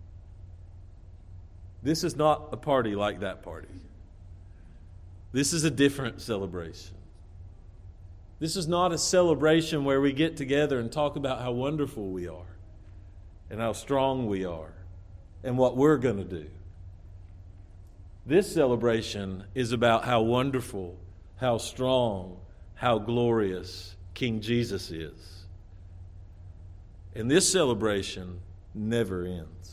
This is not a party like that party. This is a different celebration. This is not a celebration where we get together and talk about how wonderful we are and how strong we are and what we're going to do. This celebration is about how wonderful, how strong, how glorious King Jesus is. And this celebration never ends.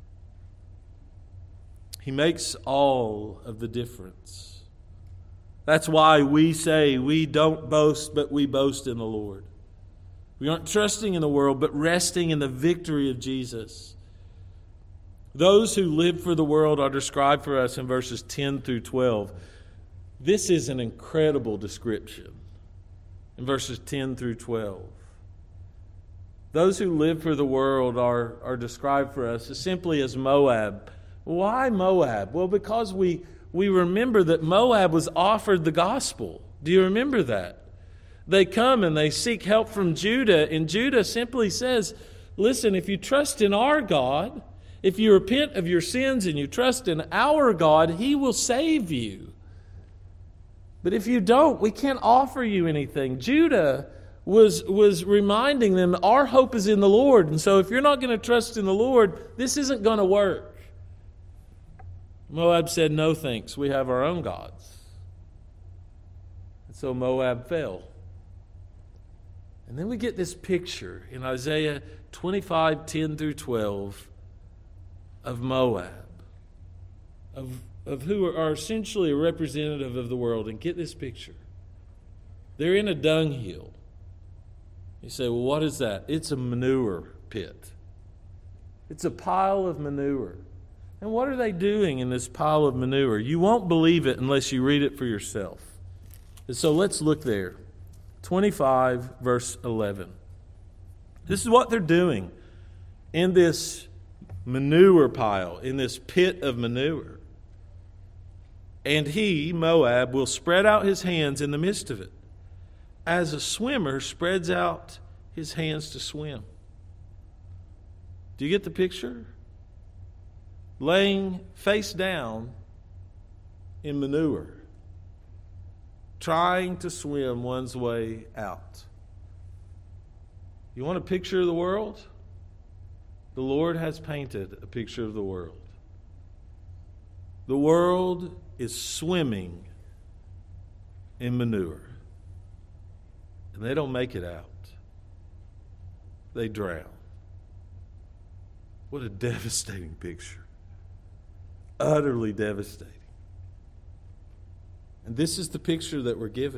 He makes all of the difference. That's why we say we don't boast, but we boast in the Lord. We aren't trusting in the world, but resting in the victory of Jesus. Those who live for the world are described for us in verses ten through twelve. This is an incredible description in verses ten through twelve. Those who live for the world are, are described for us as simply as Moab. Why Moab? Well, because we... We remember that Moab was offered the gospel. Do you remember that? They come and they seek help from Judah, and Judah simply says, listen, if you trust in our God, if you repent of your sins and you trust in our God, He will save you. But if you don't, we can't offer you anything. Judah was, was reminding them, our hope is in the Lord. And so if you're not going to trust in the Lord, this isn't going to work. Moab said, no thanks, we have our own gods. And so Moab fell. And then we get this picture in Isaiah twenty-five, ten through twelve of Moab, of, of who are essentially a representative of the world. And get this picture. They're in a dunghill. You say, well, what is that? It's a manure pit. It's a pile of manure. And what are they doing in this pile of manure? You won't believe it unless you read it for yourself. And so let's look there. twenty-five, verse eleven. This is what they're doing in this manure pile, in this pit of manure. And he, Moab, will spread out his hands in the midst of it, as a swimmer spreads out his hands to swim. Do you get the picture? Laying face down in manure, trying to swim one's way out. You want a picture of the world? The Lord has painted a picture of the world. The world is swimming in manure. And they don't make it out. They drown. What a devastating picture. Utterly devastating. And this is the picture that we're given.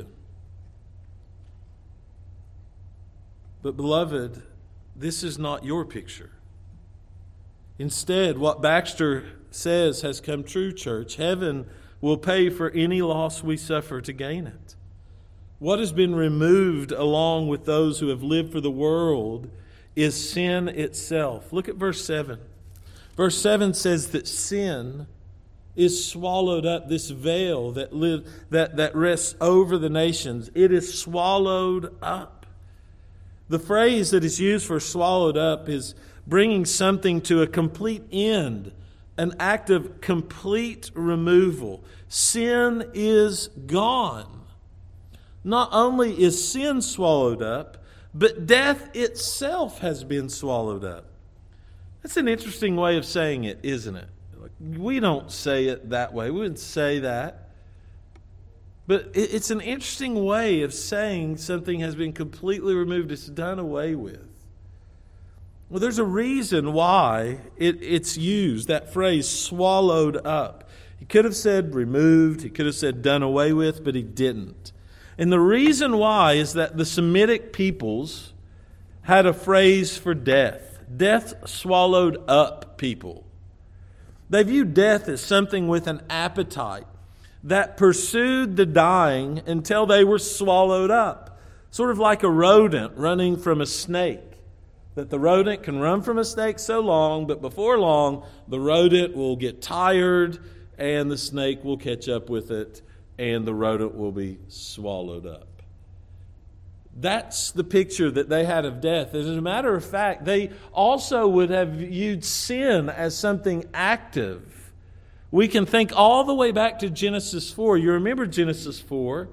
But beloved, this is not your picture. Instead, what Baxter says has come true, church. Heaven will pay for any loss we suffer to gain it. What has been removed along with those who have lived for the world is sin itself. Look at verse seven. Verse seven says that sin is swallowed up, this veil that live, that, that rests over the nations. It is swallowed up. The phrase that is used for swallowed up is bringing something to a complete end, an act of complete removal. Sin is gone. Not only is sin swallowed up, but death itself has been swallowed up. That's an interesting way of saying it, isn't it? We don't say it that way. We wouldn't say that. But it's an interesting way of saying something has been completely removed. It's done away with. Well, there's a reason why it, it's used, that phrase, swallowed up. He could have said removed. He could have said done away with, but he didn't. And the reason why is that the Semitic peoples had a phrase for death. Death swallowed up people. They viewed death as something with an appetite that pursued the dying until they were swallowed up. Sort of like a rodent running from a snake. That the rodent can run from a snake so long, but before long, the rodent will get tired and the snake will catch up with it and the rodent will be swallowed up. That's the picture that they had of death. As a matter of fact, they also would have viewed sin as something active. We can think all the way back to Genesis four. You remember Genesis four?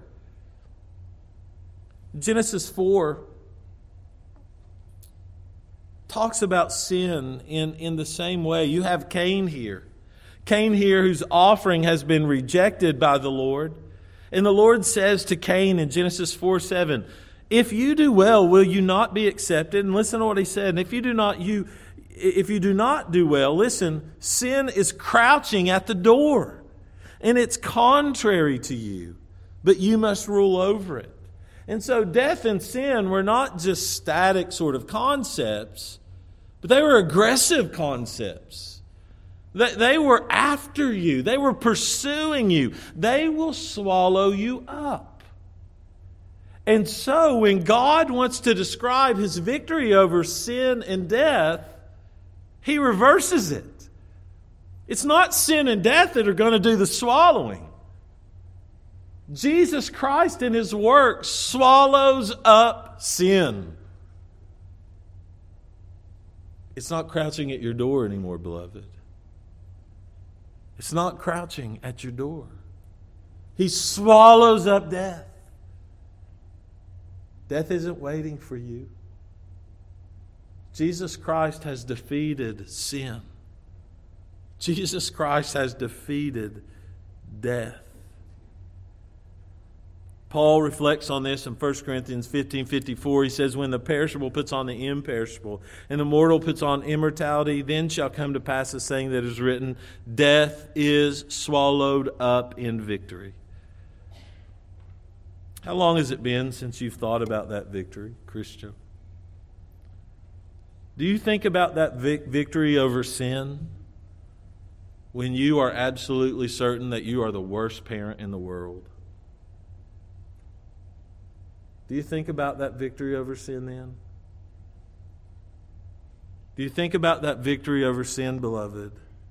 Genesis four talks about sin in, in the same way. You have Cain here. Cain here, whose offering has been rejected by the Lord. And the Lord says to Cain in Genesis four seven, if you do well, will you not be accepted? And listen to what he said. And if you do not, you, if you do not do well, listen, sin is crouching at the door. And it's contrary to you. But you must rule over it. And so death and sin were not just static sort of concepts, but they were aggressive concepts. They, they were after you. They were pursuing you. They will swallow you up. And so when God wants to describe His victory over sin and death, He reverses it. It's not sin and death that are going to do the swallowing. Jesus Christ in His work swallows up sin. It's not crouching at your door anymore, beloved. It's not crouching at your door. He swallows up death. Death isn't waiting for you. Jesus Christ has defeated sin. Jesus Christ has defeated death. Paul reflects on this in First Corinthians fifteen fifty-four. He says, when the perishable puts on the imperishable, and the mortal puts on immortality, then shall come to pass the saying that is written, death is swallowed up in victory. How long has it been since you've thought about that victory, Christian? Do you think about that vic- victory over sin when you are absolutely certain that you are the worst parent in the world? Do you think about that victory over sin then? Do you think about that victory over sin, beloved,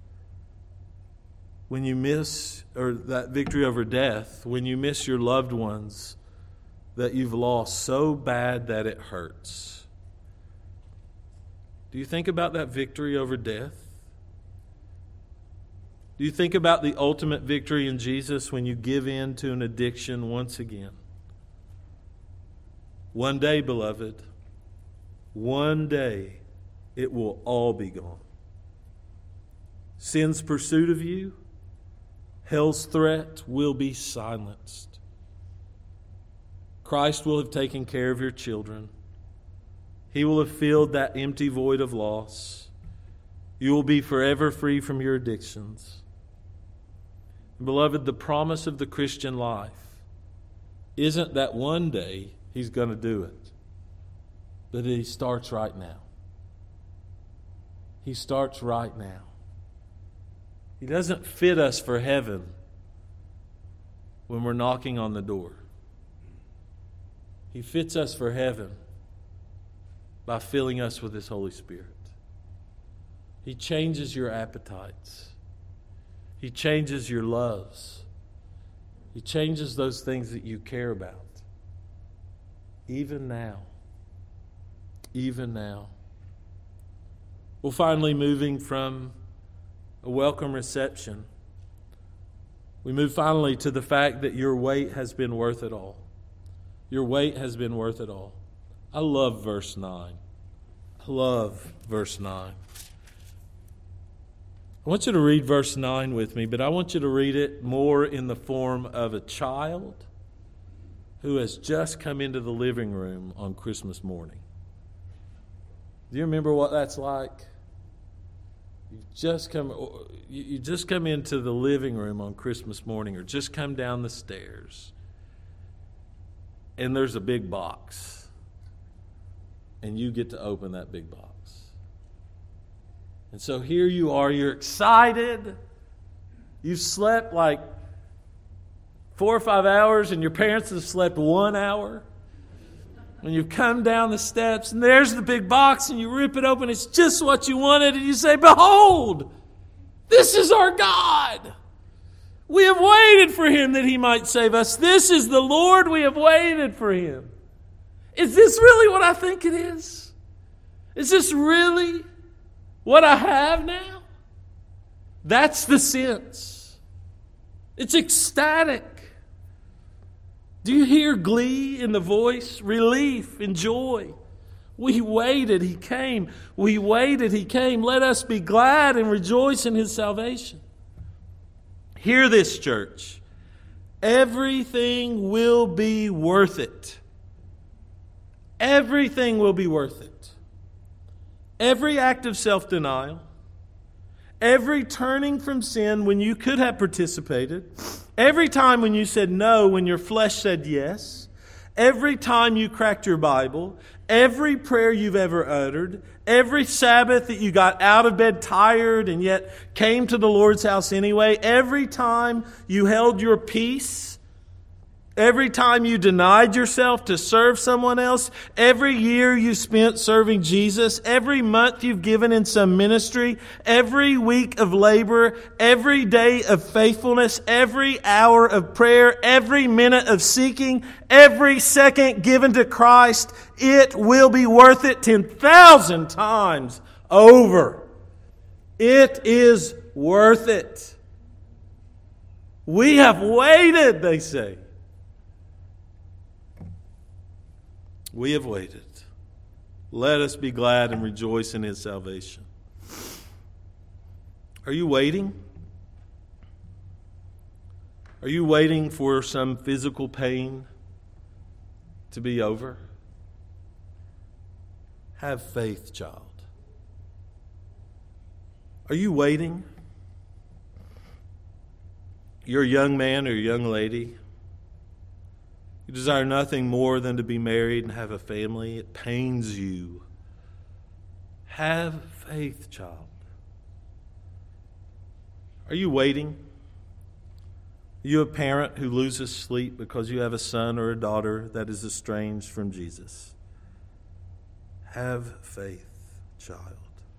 when you miss, or that victory over death, when you miss your loved ones that you've lost so bad that it hurts? Do you think about that victory over death? Do Do you think about the ultimate victory in Jesus when you give in to an addiction once again? One day, beloved, one day it will all be gone. Sin's pursuit of you, hell's threat will be silenced. Christ will have taken care of your children. He will have filled that empty void of loss. You will be forever free from your addictions. Beloved, the promise of the Christian life isn't that one day He's going to do it, but He starts right now. He starts right now. He doesn't fit us for heaven when we're knocking on the door. He fits us for heaven by filling us with His Holy Spirit. He changes your appetites. He changes your loves. He changes those things that you care about. Even now. Even now. Well, finally, moving from a welcome reception, we move finally to the fact that your wait has been worth it all. Your wait has been worth it all. I love verse nine. I love verse nine. I want you to read verse nine with me, but I want you to read it more in the form of a child who has just come into the living room on Christmas morning. Do you remember what that's like? You just come you just come into the living room on Christmas morning, or just come down the stairs, and there's a big box, and you get to open that big box. And so here you are, you're excited. You've slept like four or five hours, and your parents have slept one hour. And you've come down the steps, and there's the big box, and you rip it open. It's just what you wanted, and you say, "Behold, this is our God. We have waited for Him that He might save us. This is the Lord. We have waited for Him." Is this really what I think it is? Is this really what I have now? That's the sense. It's ecstatic. Do you hear glee in the voice? Relief and joy. We waited, He came. We waited, He came. Let us be glad and rejoice in His salvation. Hear this, church. Everything will be worth it. Everything will be worth it. Every act of self-denial, every turning from sin when you could have participated, every time when you said no when your flesh said yes, every time you cracked your Bible, every prayer you've ever uttered, every Sabbath that you got out of bed tired and yet came to the Lord's house anyway, every time you held your peace, every time you denied yourself to serve someone else, every year you spent serving Jesus, every month you've given in some ministry, every week of labor, every day of faithfulness, every hour of prayer, every minute of seeking, every second given to Christ, it will be worth it ten thousand times over. It is worth it. We have waited, they say. We have waited. Let us be glad and rejoice in His salvation. Are you waiting? Are you waiting for some physical pain to be over? Have faith, child. Are you waiting? You're a young man or a young lady. You desire nothing more than to be married and have a family. It pains you. Have faith, child. Are you waiting? Are you a parent who loses sleep because you have a son or a daughter that is estranged from Jesus? Have faith, child.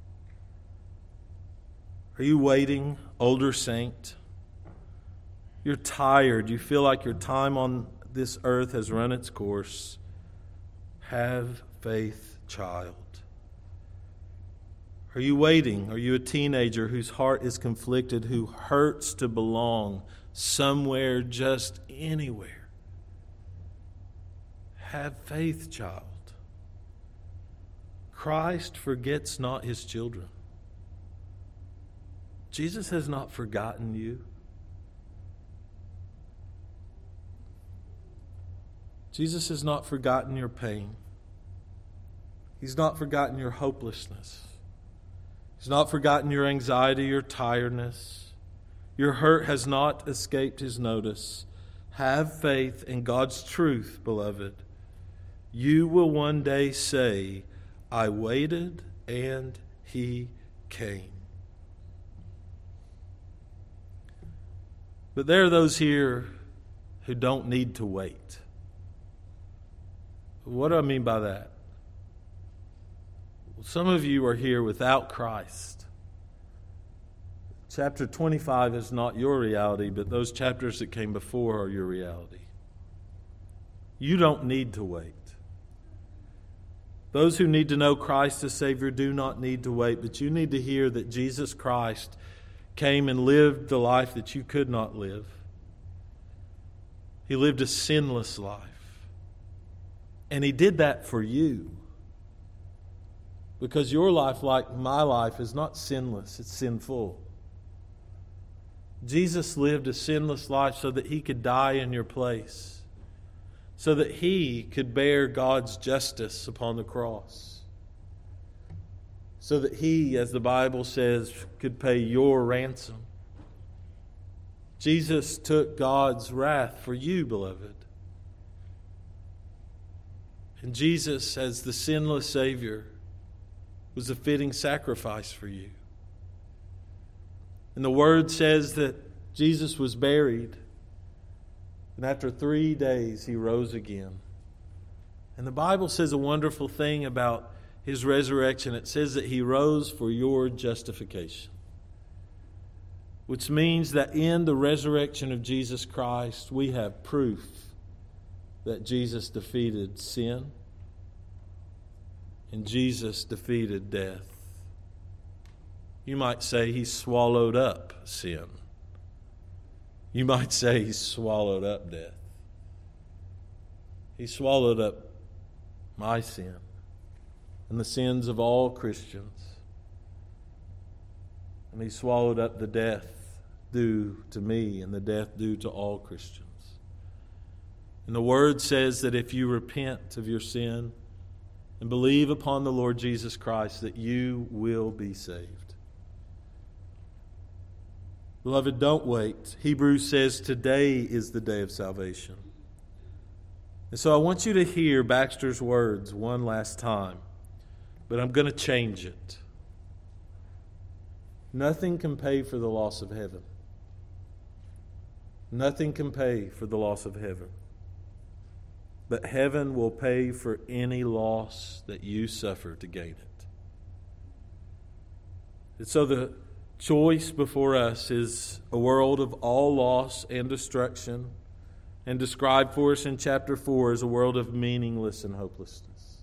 Are you waiting, older saint? You're tired. You feel like your time on this earth has run its course. Have faith, child. Are you waiting? Are you a teenager whose heart is conflicted, who hurts to belong somewhere, just anywhere? Have faith, child. Christ forgets not his children. Jesus has not forgotten you. Jesus has not forgotten your pain. He's not forgotten your hopelessness. He's not forgotten your anxiety, your tiredness. Your hurt has not escaped his notice. Have faith in God's truth, beloved. You will one day say, I waited and he came. But there are those here who don't need to wait. What do I mean by that? Well, some of you are here without Christ. Chapter twenty-five is not your reality, but those chapters that came before are your reality. You don't need to wait. Those who need to know Christ as Savior do not need to wait, but you need to hear that Jesus Christ came and lived the life that you could not live. He lived a sinless life. And he did that for you. Because your life, like my life, is not sinless, it's sinful. Jesus lived a sinless life so that he could die in your place, so that he could bear God's justice upon the cross, so that he, as the Bible says, could pay your ransom. Jesus took God's wrath for you, beloved. And Jesus, as the sinless Savior, was a fitting sacrifice for you. And the Word says that Jesus was buried, and after three days he rose again. And the Bible says a wonderful thing about his resurrection. It says that he rose for your justification, which means that in the resurrection of Jesus Christ, we have proof that Jesus defeated sin and Jesus defeated death. You might say he swallowed up sin. You might say he swallowed up death. He swallowed up my sin and the sins of all Christians. And he swallowed up the death due to me and the death due to all Christians. And the Word says that if you repent of your sin and believe upon the Lord Jesus Christ, that you will be saved. Beloved, don't wait. Hebrews says today is the day of salvation. And so I want you to hear Baxter's words one last time, but I'm going to change it. Nothing can pay for the loss of heaven. Nothing can pay for the loss of heaven. But heaven will pay for any loss that you suffer to gain it. And so the choice before us is a world of all loss and destruction, and described for us in chapter four as a world of meaningless and hopelessness.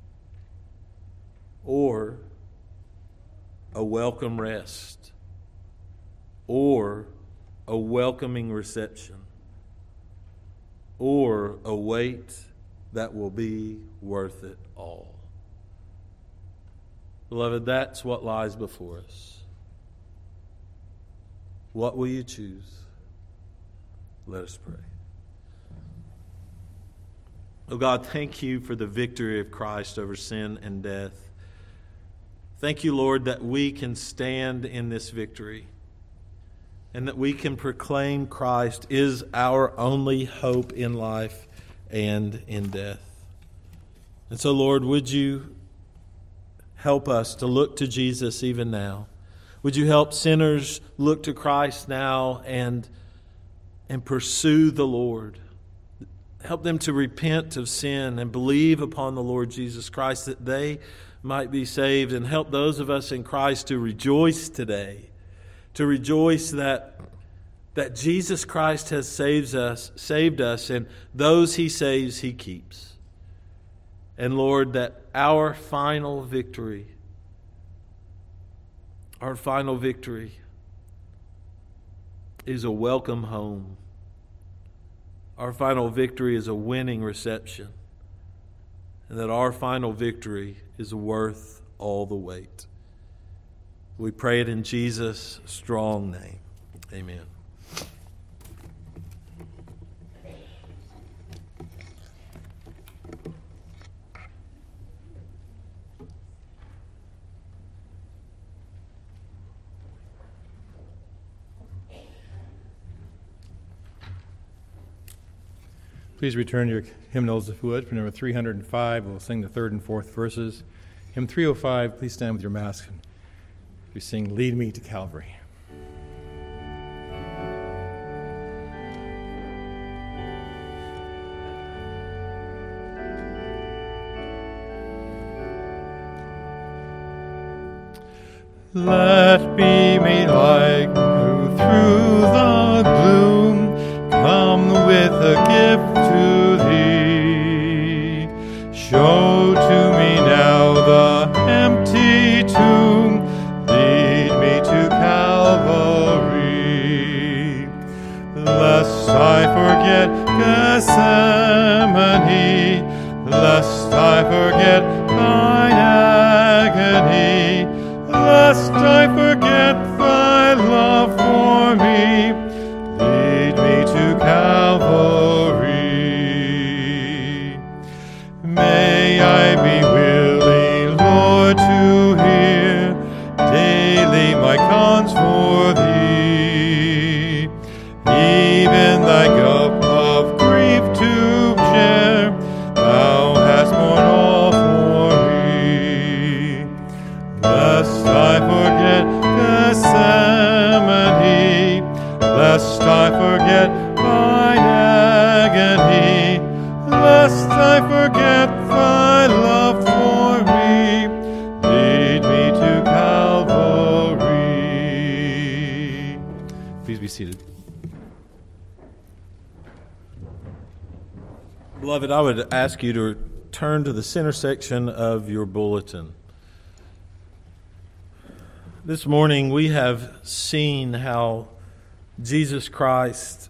Or a welcome rest, or a welcoming reception, or a wait that will be worth it all. Beloved, that's what lies before us. What will you choose? Let us pray. Oh God, thank you for the victory of Christ over sin and death. Thank you, Lord, that we can stand in this victory and that we can proclaim Christ is our only hope in life and in death. And so, Lord, would you help us to look to Jesus even now? Would you help sinners look to Christ now and, and pursue the Lord? Help them to repent of sin and believe upon the Lord Jesus Christ that they might be saved. And help those of us in Christ to rejoice today, to rejoice that, that Jesus Christ has saved us, saved us, and those he saves, he keeps. And Lord, that our final victory our final victory is a welcome home. Our final victory is a winning reception. And that our final victory is worth all the wait. We pray it in Jesus' strong name. Amen. Please return your hymnals, if you would, for number three hundred five. We'll sing the third and fourth verses. Hymn three oh five, please stand with your mask. We sing, Lead Me to Calvary. Let me be like you through the gloom, come with a gift to thee. Show to me now the empty tomb, lead me to Calvary. Lest I forget Gethsemane, lest I forget thine agony, lest I forget thy love for me, lead me to Calvary. May I be willing, Lord, to hear daily my cons for thee, even thy cup of grief to share, thou hast borne all for me. Lest I forget Gethsemane, lest I forget thine agony, lest I forget thy love for me, lead me to Calvary. Please be seated. Beloved, I would ask you to turn to the center section of your bulletin. This morning we have seen how Jesus Christ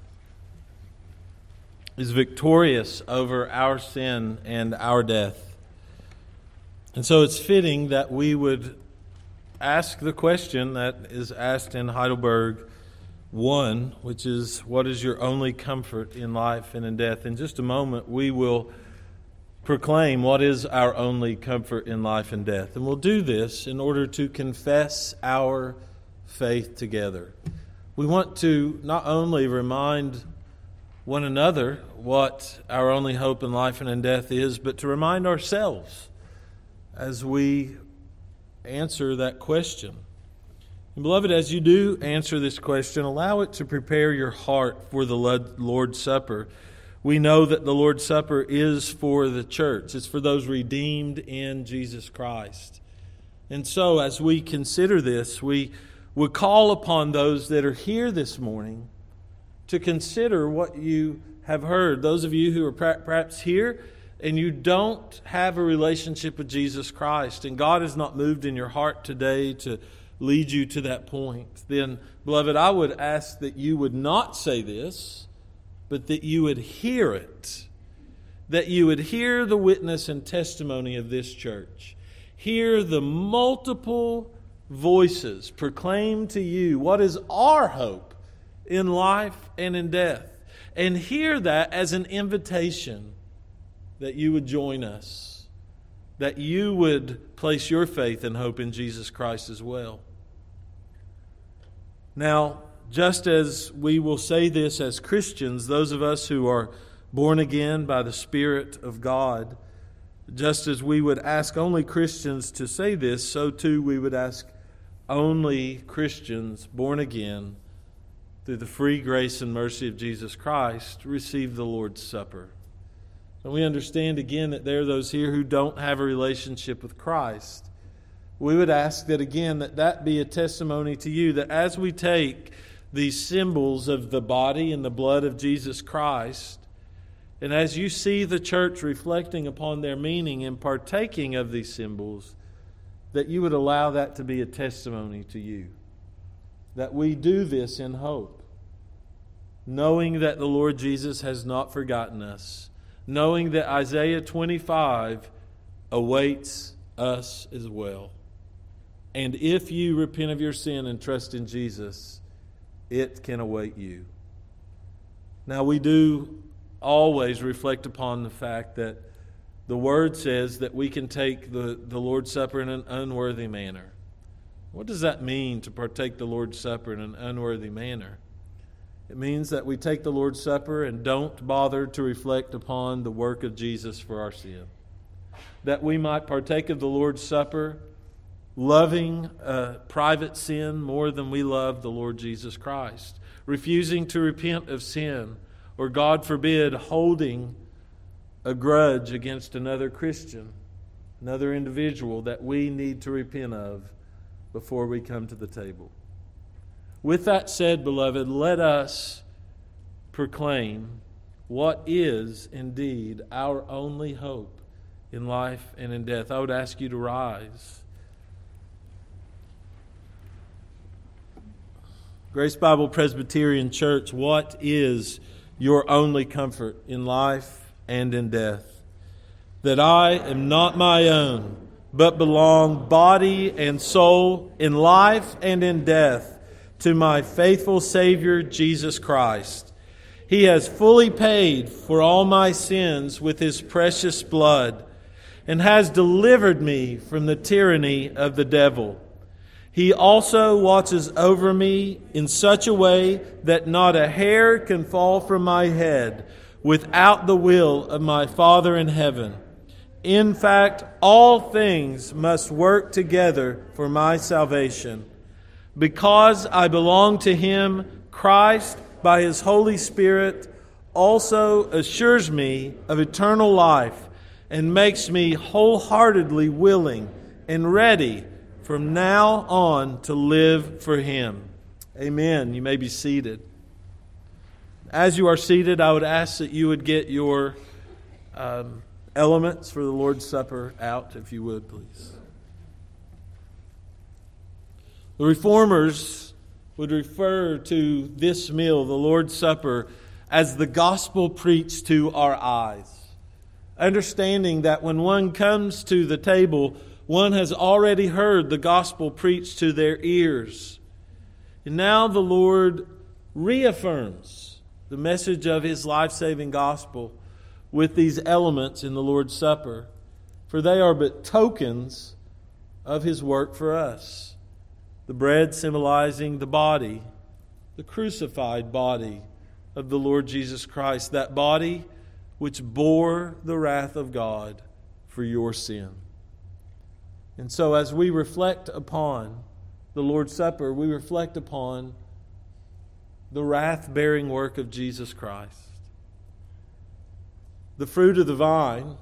is victorious over our sin and our death. And so it's fitting that we would ask the question that is asked in Heidelberg one, which is, what is your only comfort in life and in death? In just a moment, we will proclaim what is our only comfort in life and death. And we'll do this in order to confess our faith together. We want to not only remind one another what our only hope in life and in death is, but to remind ourselves as we answer that question. And beloved, as you do answer this question, allow it to prepare your heart for the Lord's Supper. We know that the Lord's Supper is for the church. It's for those redeemed in Jesus Christ. And so as we consider this, we would call upon those that are here this morning to consider what you have heard. Those of you who are perhaps here and you don't have a relationship with Jesus Christ, and God has not moved in your heart today to lead you to that point, then, beloved, I would ask that you would not say this, but that you would hear it, that you would hear the witness and testimony of this church, hear the multiple voices proclaim to you what is our hope in life and in death, and hear that as an invitation that you would join us, that you would place your faith and hope in Jesus Christ as well. Now, just as we will say this as Christians, those of us who are born again by the Spirit of God, just as we would ask only Christians to say this, so too we would ask only Christians born again through the free grace and mercy of Jesus Christ receive the Lord's Supper. And we understand again that there are those here who don't have a relationship with Christ. We would ask that again that that be a testimony to you, that as we take these symbols of the body and the blood of Jesus Christ, and as you see the church reflecting upon their meaning and partaking of these symbols, that you would allow that to be a testimony to you. That we do this in hope, knowing that the Lord Jesus has not forgotten us, knowing that Isaiah twenty-five awaits us as well. And if you repent of your sin and trust in Jesus, it can await you. Now, we do always reflect upon the fact that the Word says that we can take the, the Lord's Supper in an unworthy manner. What does that mean, to partake the Lord's Supper in an unworthy manner? It means that we take the Lord's Supper and don't bother to reflect upon the work of Jesus for our sin. That we might partake of the Lord's Supper loving uh, private sin more than we love the Lord Jesus Christ. Refusing to repent of sin, or God forbid, holding a grudge against another Christian, another individual that we need to repent of before we come to the table. With that said, beloved, let us proclaim what is indeed our only hope in life and in death. I would ask you to rise. Grace Bible Presbyterian Church, what is your only comfort in life and in death? That I am not my own, but belong body and soul, in life and in death, to my faithful Savior, Jesus Christ. He has fully paid for all my sins with His precious blood, and has delivered me from the tyranny of the devil. He also watches over me in such a way that not a hair can fall from my head without the will of my Father in heaven. In fact, all things must work together for my salvation. Because I belong to Him, Christ, by His Holy Spirit, also assures me of eternal life and makes me wholeheartedly willing and ready from now on to live for Him. Amen. You may be seated. As you are seated, I would ask that you would get your um, elements for the Lord's Supper out, if you would, please. The Reformers would refer to this meal, the Lord's Supper, as the gospel preached to our eyes. Understanding that when one comes to the table, one has already heard the gospel preached to their ears. And now the Lord reaffirms the message of His life-saving gospel with these elements in the Lord's Supper, for they are but tokens of His work for us. The bread symbolizing the body, the crucified body of the Lord Jesus Christ, that body which bore the wrath of God for your sin. And so as we reflect upon the Lord's Supper, we reflect upon the wrath-bearing work of Jesus Christ. The fruit of the vine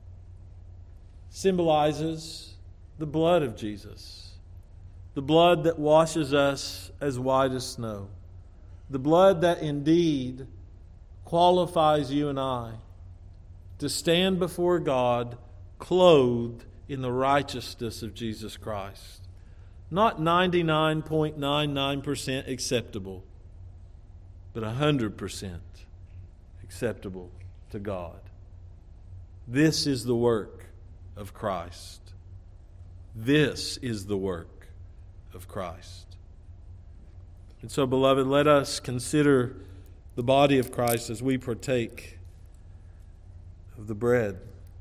symbolizes the blood of Jesus, the blood that washes us as white as snow, the blood that indeed qualifies you and I to stand before God clothed in the righteousness of Jesus Christ. Not ninety-nine point nine nine percent acceptable, but one hundred percent acceptable to God. This is the work of Christ. This is the work of Christ. And so, beloved, let us consider the body of Christ as we partake of the bread.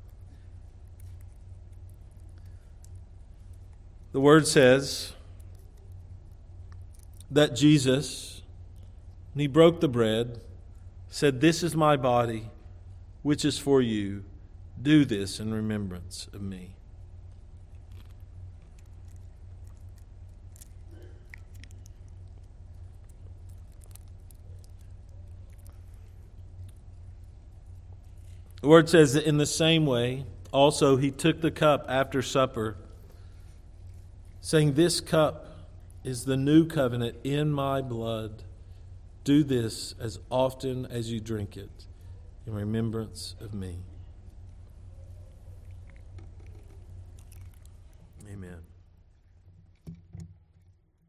The Word says that Jesus, when He broke the bread, said, "This is my body, which is for you. Do this in remembrance of me." The Word says that in the same way, also He took the cup after supper, saying, "This cup is the new covenant in my blood. Do this as often as you drink it in remembrance of me." Amen.